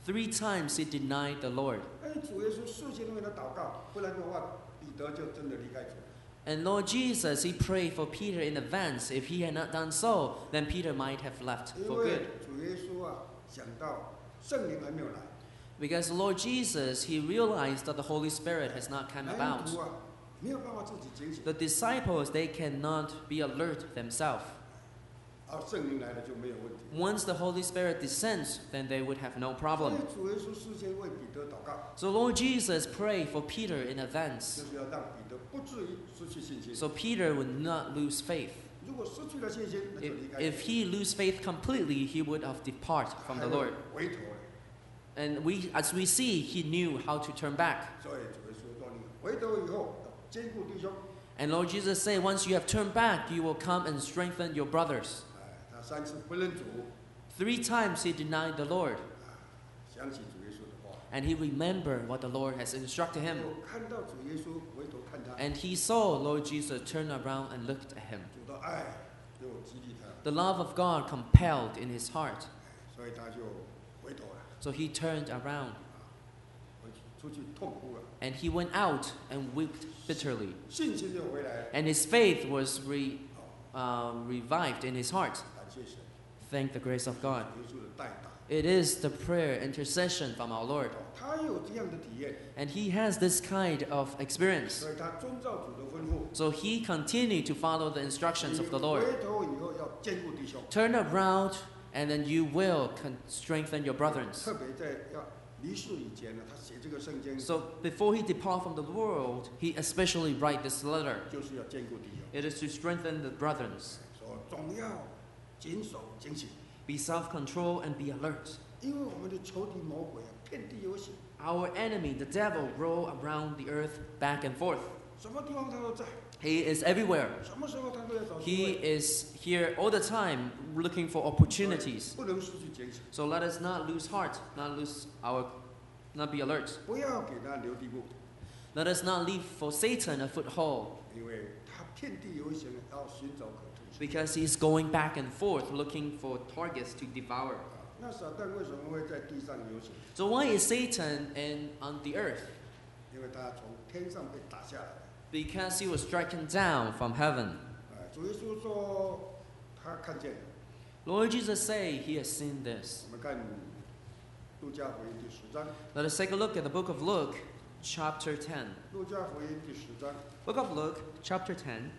S2: Three times he denied the Lord.
S1: 哎，主耶稣事先为他祷告，不然的话，彼得就真的离开主。
S2: And Lord Jesus, he prayed for Peter in advance. If he had not done so, then Peter might have left
S1: 因
S2: for
S1: 为
S2: good.
S1: 主耶稣啊，想到圣灵还没有来，
S2: Because Lord Jesus, he realized that the Holy Spirit has not come
S1: 门
S2: about.
S1: 徒啊，没有办法自己警醒，
S2: The disciples, they cannot be alert themselves.
S1: 而圣灵来了就没有问题。
S2: Once the Holy Spirit descends, then they would have no
S1: 所
S2: problem.
S1: 以主耶稣事先为彼得祷告，
S2: So Lord Jesus prayed for Peter in advance,
S1: 就是要让彼得不至于失去信心。
S2: so Peter would not lose faith.
S1: 如果失去了信心，那
S2: If,
S1: 就离开。
S2: if he lose faith completely, he would have depart from
S1: 还
S2: the
S1: 会
S2: Lord.
S1: 回头了。
S2: And we, as we see, he knew how to turn back.
S1: 所以主耶稣说：“你回头以后，要兼顾弟兄。
S2: And Lord Jesus said, once you have turned back, you will come and strengthen your brothers. ”
S1: 哎，他三次不认主，
S2: Three times he denied the Lord,
S1: 想起主耶稣的话，
S2: and he remembered what the Lord has instructed him.
S1: 就看到主耶稣回头看他，
S2: And he saw Lord Jesus turn around and looked at him.
S1: 主的爱就激励他，
S2: The love of God compelled in his heart.
S1: 所以他就回头了，
S2: So he turned around
S1: 回出去痛哭了，
S2: and he went out and wept bitterly.
S1: 信心就回来了。
S2: And his faith was re, uh, revived in his heart.
S1: 感谢神，
S2: Thank the grace of God.
S1: 耶稣的代打，
S2: It is the prayer intercession from our Lord.
S1: 他有这样的体验，
S2: And he has this kind of experience.
S1: 所以他遵照主的吩咐，
S2: So he continued to follow the instructions
S1: 你
S2: of the Lord.
S1: 回头以后要兼顾弟兄，
S2: Turn around and then you will con- strengthen your brothers.
S1: 特别在要离世以前呢，他写这个圣经
S2: So before he depart from the world, he especially write this letter.
S1: 就是要兼顾弟兄，
S2: It is to strengthen the brothers.
S1: 说总要谨守警醒，
S2: Be self-control and be alert.
S1: 因为我们的仇敌魔鬼啊，遍地游行，
S2: Our enemy, the devil, roll around the earth back and forth.
S1: 什么地方他都在，
S2: He is everywhere.
S1: 什么时候他都要找机
S2: He
S1: 会，
S2: is here all the time looking for opportunities.
S1: 不能失去警醒，
S2: So let us not lose heart, not lose our, not be alert.
S1: 不要给他留地步，
S2: Let us not leave for Satan a foothold,
S1: 因为他遍地游行，要寻找可吞噬。
S2: because he's going back and forth looking for targets to devour.
S1: 那撒旦为什么会在地上游行？
S2: So why is Satan in, on the earth?
S1: 因为他从天上被打下来。
S2: Because he was stricken down from heaven.
S1: 哎，主耶稣说他看见了。
S2: Lord Jesus say he has seen this.
S1: 我们看路加福音第十章，
S2: Let us take a look at the book of Luke, chapter ten.
S1: 路加福音第十章
S2: Book of Luke, chapter ten.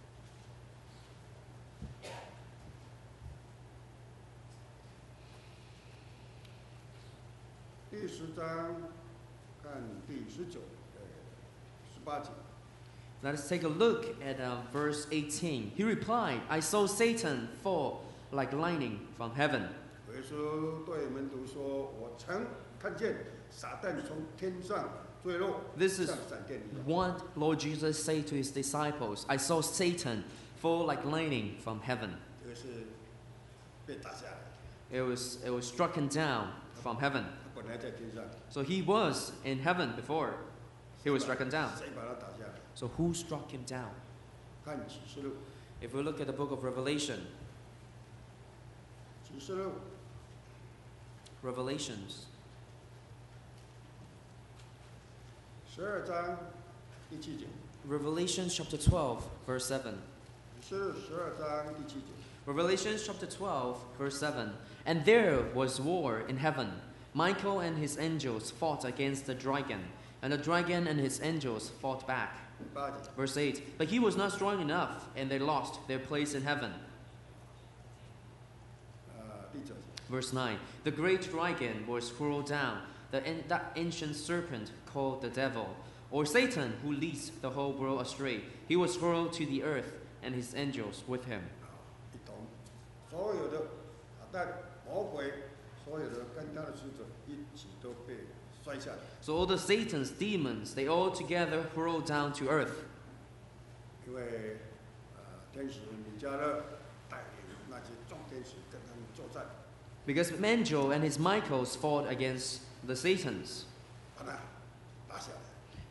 S1: 第十章看第十九、呃十八节。
S2: Let us take a look at uh, verse eighteen. He replied, I saw Satan fall like lightning from heaven.
S1: 主耶稣对门徒说：“我曾看见撒旦从天上坠落，
S2: This is
S1: 像闪电一样。
S2: what Lord Jesus said to his disciples. I saw Satan fall like lightning from heaven. ”
S1: 这个是被打下来，
S2: It was, it was strucken down from heaven.
S1: 他本来在天上，
S2: So he was in heaven before he was strucken down.
S1: 谁把他打下来？
S2: So who struck him down?
S1: 看启示录，
S2: If we look at the book of Revelation,
S1: 启示录
S2: Revelations,
S1: 十二章第七节，
S2: Revelations chapter twelve, verse seven.
S1: 启示录十二章第七节。
S2: Revelations chapter twelve, verse seven. And there was war in heaven. Michael and his angels fought against the dragon, and the dragon and his angels fought back.
S1: 第八节，
S2: Verse eight. But he was not strong enough, and they lost their place in heaven.
S1: 呃，第九节，
S2: Verse nine. The great dragon was hurled down, the, that ancient serpent called the devil, or Satan, who leads the whole world astray. He was hurled to the earth, and his angels with him.
S1: 一同，所有的撒旦、魔鬼，所有的跟他的使者一起都被摔下来，
S2: So all the Satan's demons, they all together hurled down to earth.
S1: 因为呃，天使米迦勒带领那些众天使跟他们作战，
S2: Because Mangel and his Michaels fought against the Satans.
S1: 把他打下来。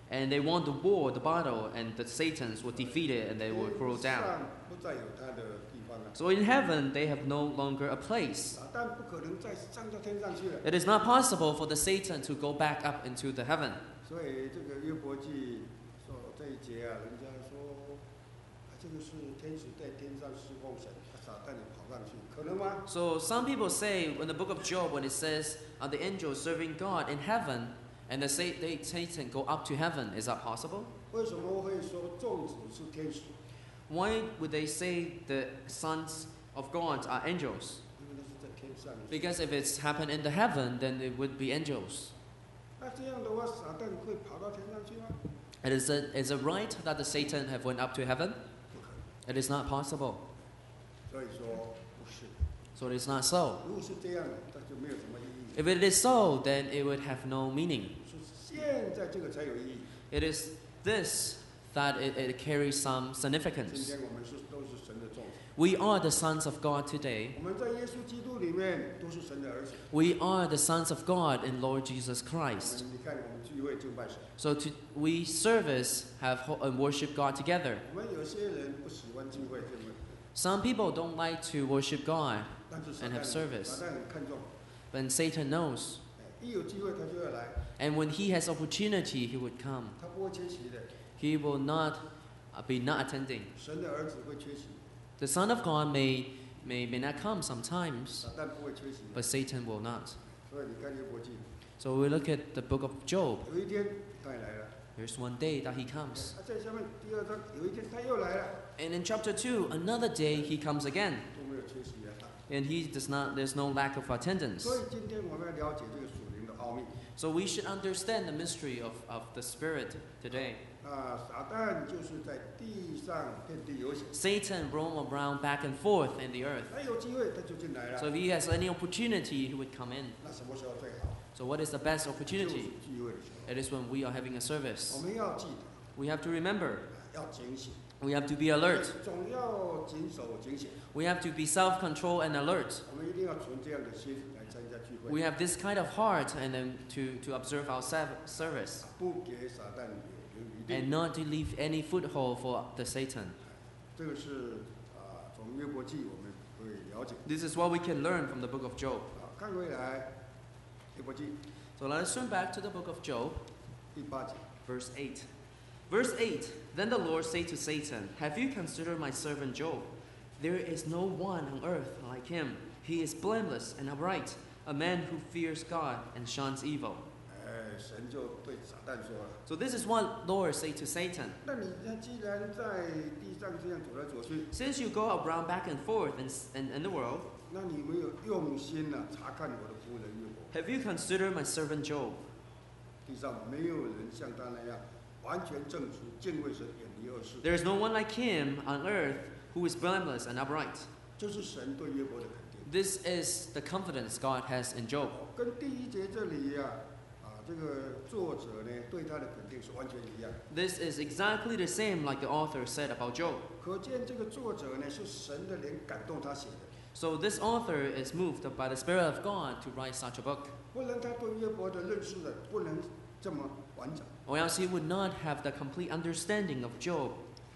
S2: and they won the war, the battle, and the Satans were defeated and they were
S1: 天
S2: thrown down.
S1: 上不再有他的地方了。
S2: So in heaven, they have no longer a place.
S1: 撒旦不可能再上到天上去了。
S2: It is not possible for the Satan to go back up into the heaven.
S1: 所以这个约伯记说这一节啊，人家说啊，这个是天使在天上侍奉神，啊撒旦也跑上去，可能吗？
S2: So some people say in the book of Job, when it says uh, the angels serving God in heaven, and the sa- they, Satan go up to heaven, is that possible?
S1: 为什么会说众子是天使？
S2: Why would they say the sons of God are angels?
S1: 因为那是在天上。
S2: Because if it's happened in the heaven, then it would be angels.
S1: 那这样的话，撒旦会跑到天上去吗？
S2: It is it, is it right that the Satan have went up to heaven?
S1: 不可能。
S2: It is not possible.
S1: 所以说不是。
S2: So it is not so.
S1: 如果是这样的，那就没有什么意义。
S2: If it is so, then it would have no meaning.
S1: 是现在这个才有意义。
S2: It is this that it, it carries some
S1: 今
S2: significance.
S1: 天我们是都是神的众子，
S2: We are the sons of God today.
S1: 我们在耶稣基督里面都是神的儿子。
S2: We are the sons of God in Lord Jesus
S1: 我
S2: Christ.
S1: 们你看，我们聚会敬拜神。
S2: So to, we service, have ho- and worship God together.
S1: 我们有些人不喜欢聚会，对不对？
S2: Some people don't like to worship God,
S1: 但是撒
S2: And
S1: 旦
S2: have service.
S1: 撒旦很看重，
S2: but Satan knows.
S1: 哎一有机会他就要来，
S2: And when he has opportunity, he would come.
S1: 他不会缺席的。
S2: He will not uh, be not attending.
S1: 神的儿子会缺席，
S2: The Son of God may, may, may not come sometimes,
S1: 撒旦不会缺席。
S2: but Satan will not.
S1: 所以你看约伯记，
S2: So we look at the book of Job.
S1: 有一天他也来了。
S2: There's one day that he comes.
S1: 他在下面第二章，有一天他又来了，
S2: And in chapter two, another day he comes again.
S1: 都没有缺席啊。
S2: And he does not, there's no lack of attendance.
S1: 所以今天我们要了解这个属灵的奥秘。
S2: So we should understand the mystery of, of the Spirit today.
S1: 啊，撒旦就是在地上遍地游行，
S2: Satan roam around back and forth in the earth.
S1: 他有机会他就进来了。
S2: So if he has any opportunity, he would come in.
S1: 那什么时候最好？
S2: So what is the best
S1: 就是
S2: opportunity?
S1: 聚会的时候。
S2: It is when we are having a
S1: 我
S2: service.
S1: 们要记得，
S2: We have to remember.
S1: 要警醒，
S2: We have to be alert.
S1: 总要谨守警醒。
S2: We have to be self-control and alert.
S1: 我们一定要存这样的心来参加聚
S2: We
S1: 会，
S2: have this kind of heart and then to, to observe our serv- service
S1: 不给撒旦有留余
S2: and
S1: 地。
S2: not to leave any foothold for the Satan.
S1: 这个是啊，从约伯记我们会了解。
S2: This is what we can learn from the book of Job.
S1: 好，看回来，约伯记
S2: So let us turn back to the book of Job,
S1: 第八节，
S2: verse eight. Verse eight. Then the Lord said to Satan, "Have you considered my servant Job? There is no one on earth like him. He is blameless and upright, a man who fears God and shuns evil."
S1: 哎，神就对撒旦说了。
S2: So this is what Lord said to Satan.
S1: 那你那既然在地上这样走来走去，
S2: Since you go around back and forth in, in, in the world,
S1: 那你没有用心呐、查看我的仆人约伯。
S2: have you considered my servant Job?
S1: 地上没有人像他那样完全正直、敬畏神、远离恶事。
S2: There is no one like him on earth who is blameless and upright.
S1: 这是神对约伯的肯定。
S2: This is the confidence God has in Job.
S1: 跟第一节这里呀、啊，这个作者呢对他的肯定是完全一样。
S2: This is exactly the same like the author said about Job.
S1: 可见这个作者呢是神的灵感动他写的，
S2: So this author is moved by the Spirit of God to write such a book.
S1: 不然他对约伯的认识的不能这么完整。
S2: Or else he would not have the complete understanding of Job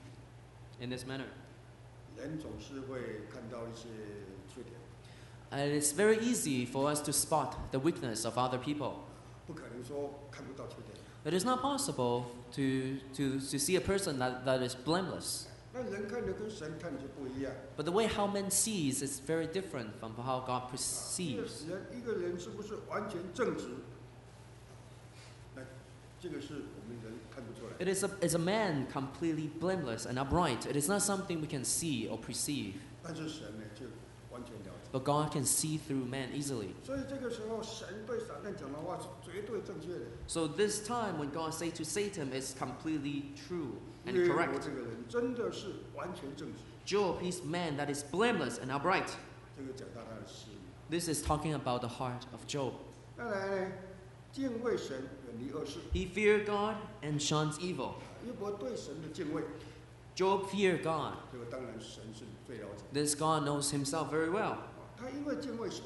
S2: in this manner.
S1: 人总是会看到一些缺点，
S2: And it's very easy for us to spot the weakness of other people.
S1: 不可能说看不到缺点。
S2: It is not possible to, to, to see a person that, that is blameless.
S1: 那人看的跟神看就不一样。
S2: But the way how man sees is very different from how God
S1: 一个
S2: perceives.
S1: 人一个人是不是完全正直？那这个是我们人看不出来。
S2: It is a, is a man completely blameless and upright. It is not something we can see or perceive.
S1: 但是神呢就完全了解。
S2: But God can see through man easily.
S1: 所以这个时候，神对撒旦讲的话是绝对正确的。
S2: So this time when God says to Satan is completely true and
S1: 约伯
S2: correct.
S1: 这个人真的是完全正直。
S2: Job, he's man that is blameless and upright.
S1: 这个讲到他的事。
S2: This is talking about the heart of Job.
S1: 再来呢，敬畏神，远离恶事。
S2: He feared God and shuns evil.
S1: 约伯对神的敬畏，
S2: Job feared God.
S1: 这个当然神是最了解。
S2: This God knows himself very well.
S1: 他因为敬畏神，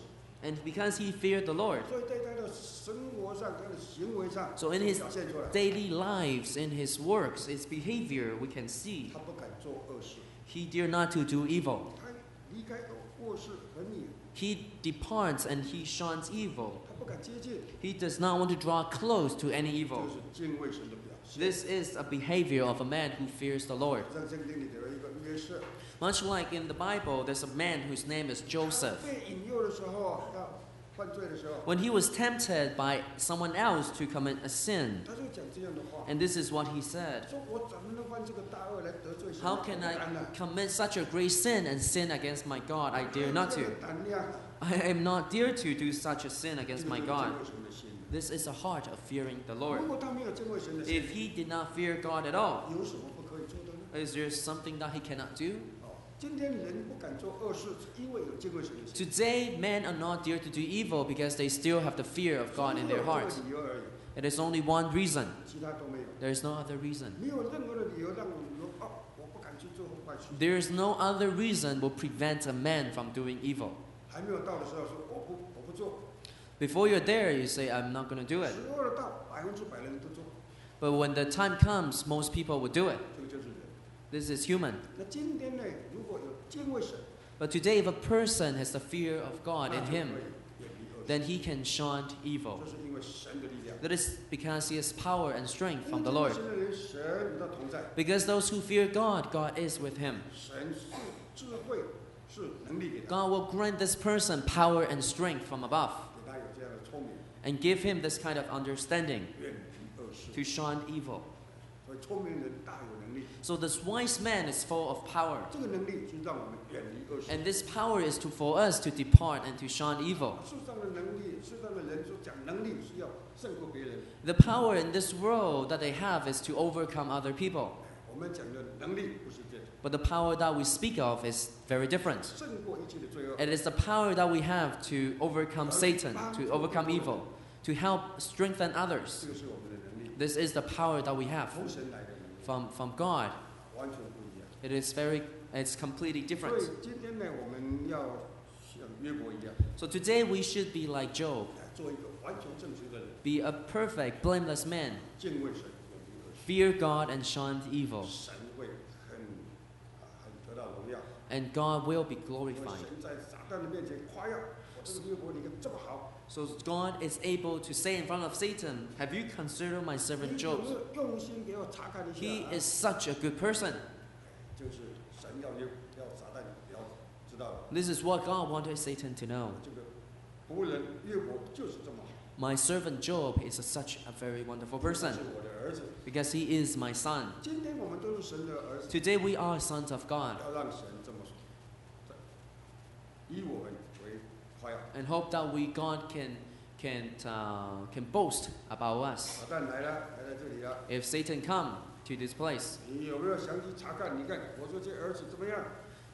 S2: And because he feared the Lord,
S1: 所以在他的生活上、他的行为上，
S2: so in
S1: 就
S2: his
S1: 表现出来，
S2: daily lives, in his works, his behavior, we can see
S1: 他不敢做恶事，
S2: he dare not to do evil.
S1: 他离开恶事很远，
S2: He departs and he shuns evil.
S1: 他不敢接近，
S2: He does not want to draw close to any
S1: 这
S2: evil.
S1: 是敬畏神的表现。
S2: This is a behavior of a man who fears the Lord.
S1: 像圣经里头有一个约瑟，
S2: Much like in the Bible, there's a man whose name is
S1: 他
S2: Joseph.
S1: 被引诱的时候，要犯罪的时候，
S2: When he was tempted by someone else to commit a sin,
S1: 他就讲这样的话，
S2: and this is what he said:
S1: 说我怎么能犯这个大恶来得罪神？
S2: How can
S1: 我不敢
S2: I
S1: 呢
S2: commit such a great sin and sin against my God? I dare not
S1: 这
S2: to.
S1: 个胆量，
S2: I am not dare to do such a sin
S1: 这
S2: against
S1: 个
S2: my
S1: 就是
S2: God.
S1: 敬畏神的心。
S2: This is a heart of fearing the Lord.
S1: 如果他没有敬畏神的心，
S2: If he did not fear God at all,
S1: 有什么不可以做的呢？
S2: is there something that he cannot do?
S1: 哦，今天人不敢做恶事，是因为有敬畏神的心。
S2: Today, men are not dare to do evil because they still have the fear of God in their
S1: 只有
S2: heart.
S1: 这个理由而已，
S2: It is only one reason.
S1: 其他都没有，
S2: There is no other reason.
S1: 没有任何的理由让我们说哦，我不敢去做坏事。
S2: There is no other reason will prevent a man from doing evil.
S1: 还没有到的时候说我不我不做，
S2: Before you're there, you say, I'm not going to do it.
S1: 时候的到，百分之百的人都做，
S2: But when the time comes, most people will do it.
S1: 这个就是人。
S2: This is human.
S1: 那今天呢，如果有敬畏神，
S2: But today, if a person has the fear of God
S1: 那
S2: in
S1: 就可以
S2: him,
S1: 远离恶事。
S2: then he can shun evil.
S1: 这是因为神的力量。
S2: That is because he has power and strength
S1: 因
S2: from
S1: 为
S2: the
S1: 敬畏
S2: Lord.
S1: 神的人，神与他同在。
S2: Because those who fear God, God is with him.
S1: 神是智慧，是能力给他，
S2: God will grant this person power and strength from above
S1: 给他有这样的聪明，
S2: and give him this kind of understanding
S1: 远离恶事。
S2: to shun evil.
S1: 所以聪明人大有能力，
S2: So this wise man is full of power.
S1: 这个能力就让我们远离恶事。
S2: And this power is to, for us to depart and to shun evil.
S1: 世上的能力，世上的人所讲能力是要胜过别人。
S2: The power in this world that they have is to overcome other people.
S1: 我们讲的能力不是这样，
S2: But the power that we speak of is very different.
S1: 胜过一切的罪恶。
S2: It is the power that we have to overcome Satan, to overcome evil, to help strengthen
S1: 这
S2: others.
S1: 个是我们的能力，
S2: This is the power that we have
S1: 从神来的能力，
S2: from, from God.
S1: 完全不一样。
S2: It is very, it's completely
S1: 所
S2: different.
S1: 以今天呢，我们要像约伯一样，
S2: So today we should be like Job,
S1: 来做一个完全正直的人，
S2: be a perfect, blameless man,
S1: 敬畏神，远离恶事，
S2: fear God and shun evil,
S1: 神会很啊很得到荣耀。
S2: and God will be
S1: 因为
S2: glorified.
S1: 神在撒旦的面前夸耀，我这个约伯你看这么好，
S2: So God is able to say in front of Satan, have you considered my
S1: 你
S2: servant
S1: 有
S2: Job?
S1: 没有用心给我查看一下
S2: He
S1: 啊？
S2: is such a good person.
S1: 就是神要约要撒旦要知道了，
S2: This is what God wanted Satan to know.
S1: 这个仆人约伯就是这么好，
S2: My servant Job is a, such a very wonderful
S1: 他
S2: person
S1: 是我的儿子。
S2: because he is my son.
S1: 今天我们都是神的儿子，
S2: Today we are sons of God
S1: 要让神这么说，以我们为夸耀。
S2: and hope that we God can can uh, can boast about us.
S1: 撒旦来了，来到这里了，
S2: If Satan come to this place,
S1: 你有没有详细查看？你看我说这儿子怎么样？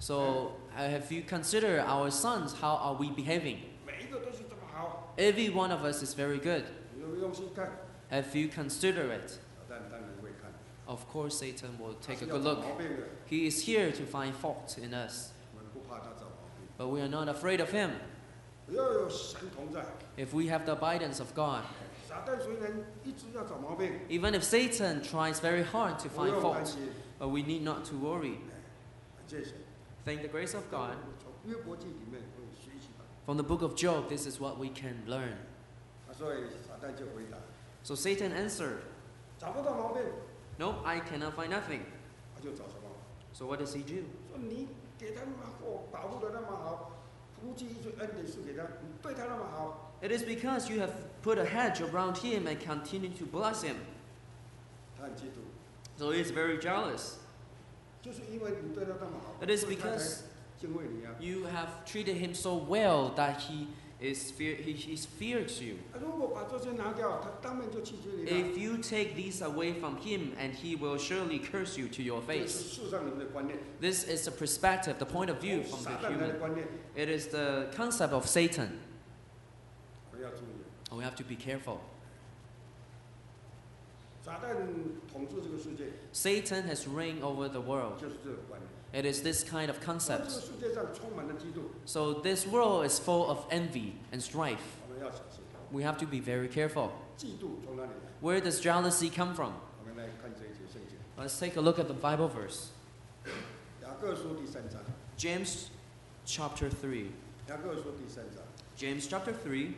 S2: so uh, have you considered our sons? How are we behaving?
S1: 每一个都是这么好，
S2: Every one of us is very good.
S1: 你有没有用心看？
S2: Have you considered it?
S1: 撒旦当然会看，
S2: Of course, Satan will
S1: 他
S2: take
S1: 是
S2: a
S1: 要
S2: good
S1: 找
S2: look.
S1: 毛病的，
S2: He is here to find fault in us,
S1: 我们不怕他找毛病。
S2: but we are not afraid of him.
S1: 不要有神同在，
S2: If we have the guidance of God,
S1: 撒旦虽然一直要找毛病，
S2: even if Satan tries very hard to
S1: 不
S2: find
S1: 用担
S2: fault,
S1: 心，
S2: but we need not to worry.
S1: 感谢神。
S2: Thank the grace of God.
S1: 从约伯记里面会学习到，
S2: From the book of Job, this is what we can learn.
S1: 啊所以撒旦就回答，
S2: So Satan answered,
S1: 找不到毛病，
S2: No, I cannot find nothing.
S1: 他就找什么？
S2: So what does he do?
S1: 说你给他那么好，保护的那么好，福气一堆恩典是给他，你对他那么好，
S2: It is because you have put a hedge around him and continue to bless him.
S1: 他很嫉妒，
S2: So he is very jealous.
S1: 就是因为你对他那么好，
S2: It is
S1: 所以他才
S2: because
S1: 敬畏你啊。
S2: you have treated him so well that he is fear, he, he fears you.
S1: 啊如果把这些拿掉，他当面就弃绝你了。
S2: If you take these away from him, and he will surely curse you to your
S1: 这是
S2: face.
S1: 世上人的观念，
S2: This is the perspective, the point of view
S1: 从
S2: from
S1: 撒
S2: the
S1: 旦来的
S2: human.
S1: 观念，
S2: It is the concept of Satan.
S1: 我们要注意。
S2: We have to be careful.
S1: 撒旦统治这个世界，
S2: Satan has reigned over the world.
S1: 就是这个观念。
S2: It is this kind of
S1: 这个
S2: concept.
S1: 世界上充满了嫉妒，
S2: So this world is full of envy and strife.
S1: 我们要小心。
S2: We have to be very careful.
S1: 嫉妒从哪里来？
S2: Where does jealousy come from?
S1: 我们来看这一节圣经，
S2: Let's take a look at the Bible verse.
S1: 雅各书第三章，
S2: James chapter three.
S1: 雅各书第三章，
S2: James chapter three,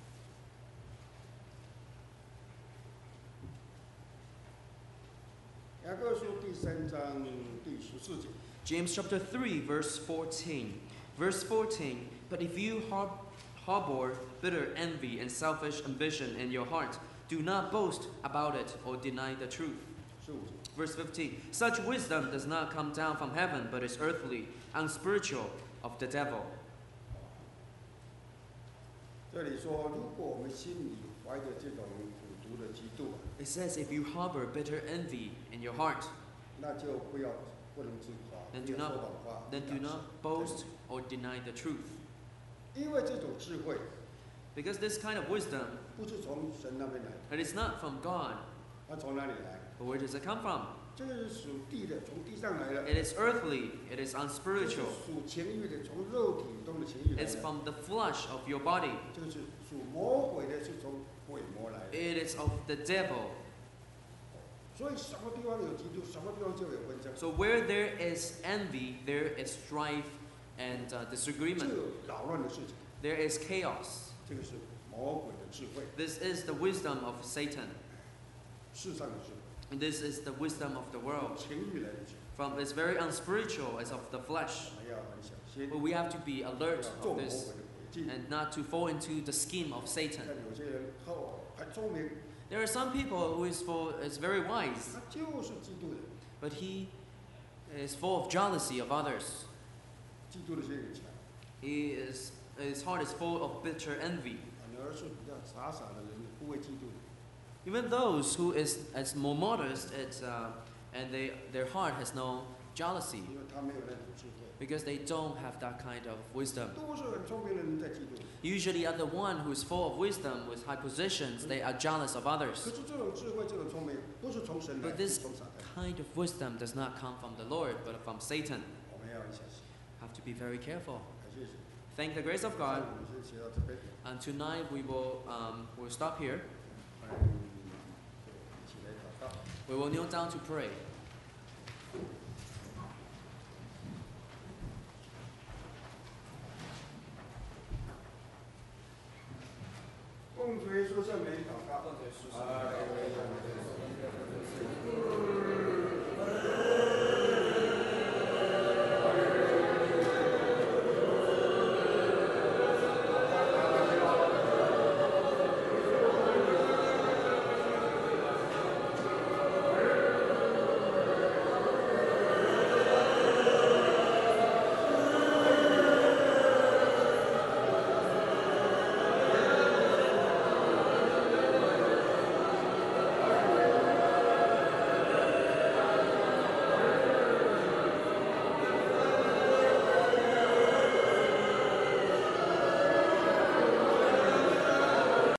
S1: 雅各书第三章第十四节。
S2: James chapter three, verse fourteen. Verse fourteen, but if you har- harbor bitter envy and selfish ambition in your heart, do not boast about it or deny the truth.
S1: 十五节，
S2: Verse fifteen, such wisdom does not come down from heaven, but is earthly, unspiritual, of the devil.
S1: 这里说，如果我们心里怀着这种苦毒的嫉妒啊，
S2: It says, if you harbor bitter envy in your heart,
S1: 那就不要不能自夸，
S2: then
S1: 不
S2: do
S1: 要
S2: not,
S1: 说谎话，
S2: then do not boast or deny the truth.
S1: 因为这种智慧
S2: Because this kind of wisdom,
S1: 不是从神那边来的，
S2: it is not from God,
S1: 它从哪里来？
S2: but where does it come from?
S1: 这个是属地的，从地上来的。
S2: It is earthly, it is
S1: 这是
S2: unspiritual.
S1: 属情欲的，从肉体中的情欲来
S2: It's
S1: 的。
S2: from the flesh of your body.
S1: 这个是属魔鬼的，是从鬼魔来的。
S2: It is of the devil.
S1: 所以什么地方有嫉妒，什么地方就有纷争，
S2: So where there is envy, there is strife and uh,
S1: 就
S2: disagreement.
S1: 有扰乱的事情。
S2: There is chaos.
S1: 这个是魔鬼的智慧，
S2: This is the wisdom of Satan.
S1: 世上的智慧，
S2: And this is the wisdom of the world.
S1: 情欲来的智慧，
S2: From it's very unspiritual as of the flesh.
S1: 我们要很小心，
S2: But we have to be
S1: 不
S2: alert
S1: 要中
S2: of
S1: 魔鬼
S2: this
S1: 的诡计。
S2: and not to fall into the scheme of
S1: 但
S2: Satan.
S1: 有些人后很聪明，
S2: There are some people who is full is very wise,
S1: 他就是嫉妒的，
S2: but he is full of jealousy of others.
S1: 嫉妒的心很强。
S2: He is his heart is full of bitter envy.
S1: 反而是比较傻傻的人，不会嫉妒的。
S2: Even those who is as more modest, it's, uh, and they their heart has no jealousy
S1: 因为他没有那种智慧，
S2: because they don't have that kind of wisdom.
S1: 都是很聪明的人在嫉妒。
S2: Usually, are the one who is full of wisdom with high positions, they are jealous of
S1: 可
S2: others.
S1: 是这种智慧、这种聪明，不是从神来，
S2: But
S1: 是
S2: this
S1: 从撒旦。
S2: kind of wisdom does not come from the Lord, but from Satan.
S1: 我们要很小心。
S2: Have to be very careful.
S1: 感谢神。
S2: Thank the grace of
S1: 那
S2: God.
S1: 我们先学到这边。
S2: And tonight we will um, we'll stop here.
S1: 嗯，一起来祷告。
S2: We will kneel down to pray.
S1: 奉主耶稣圣名祷告。啊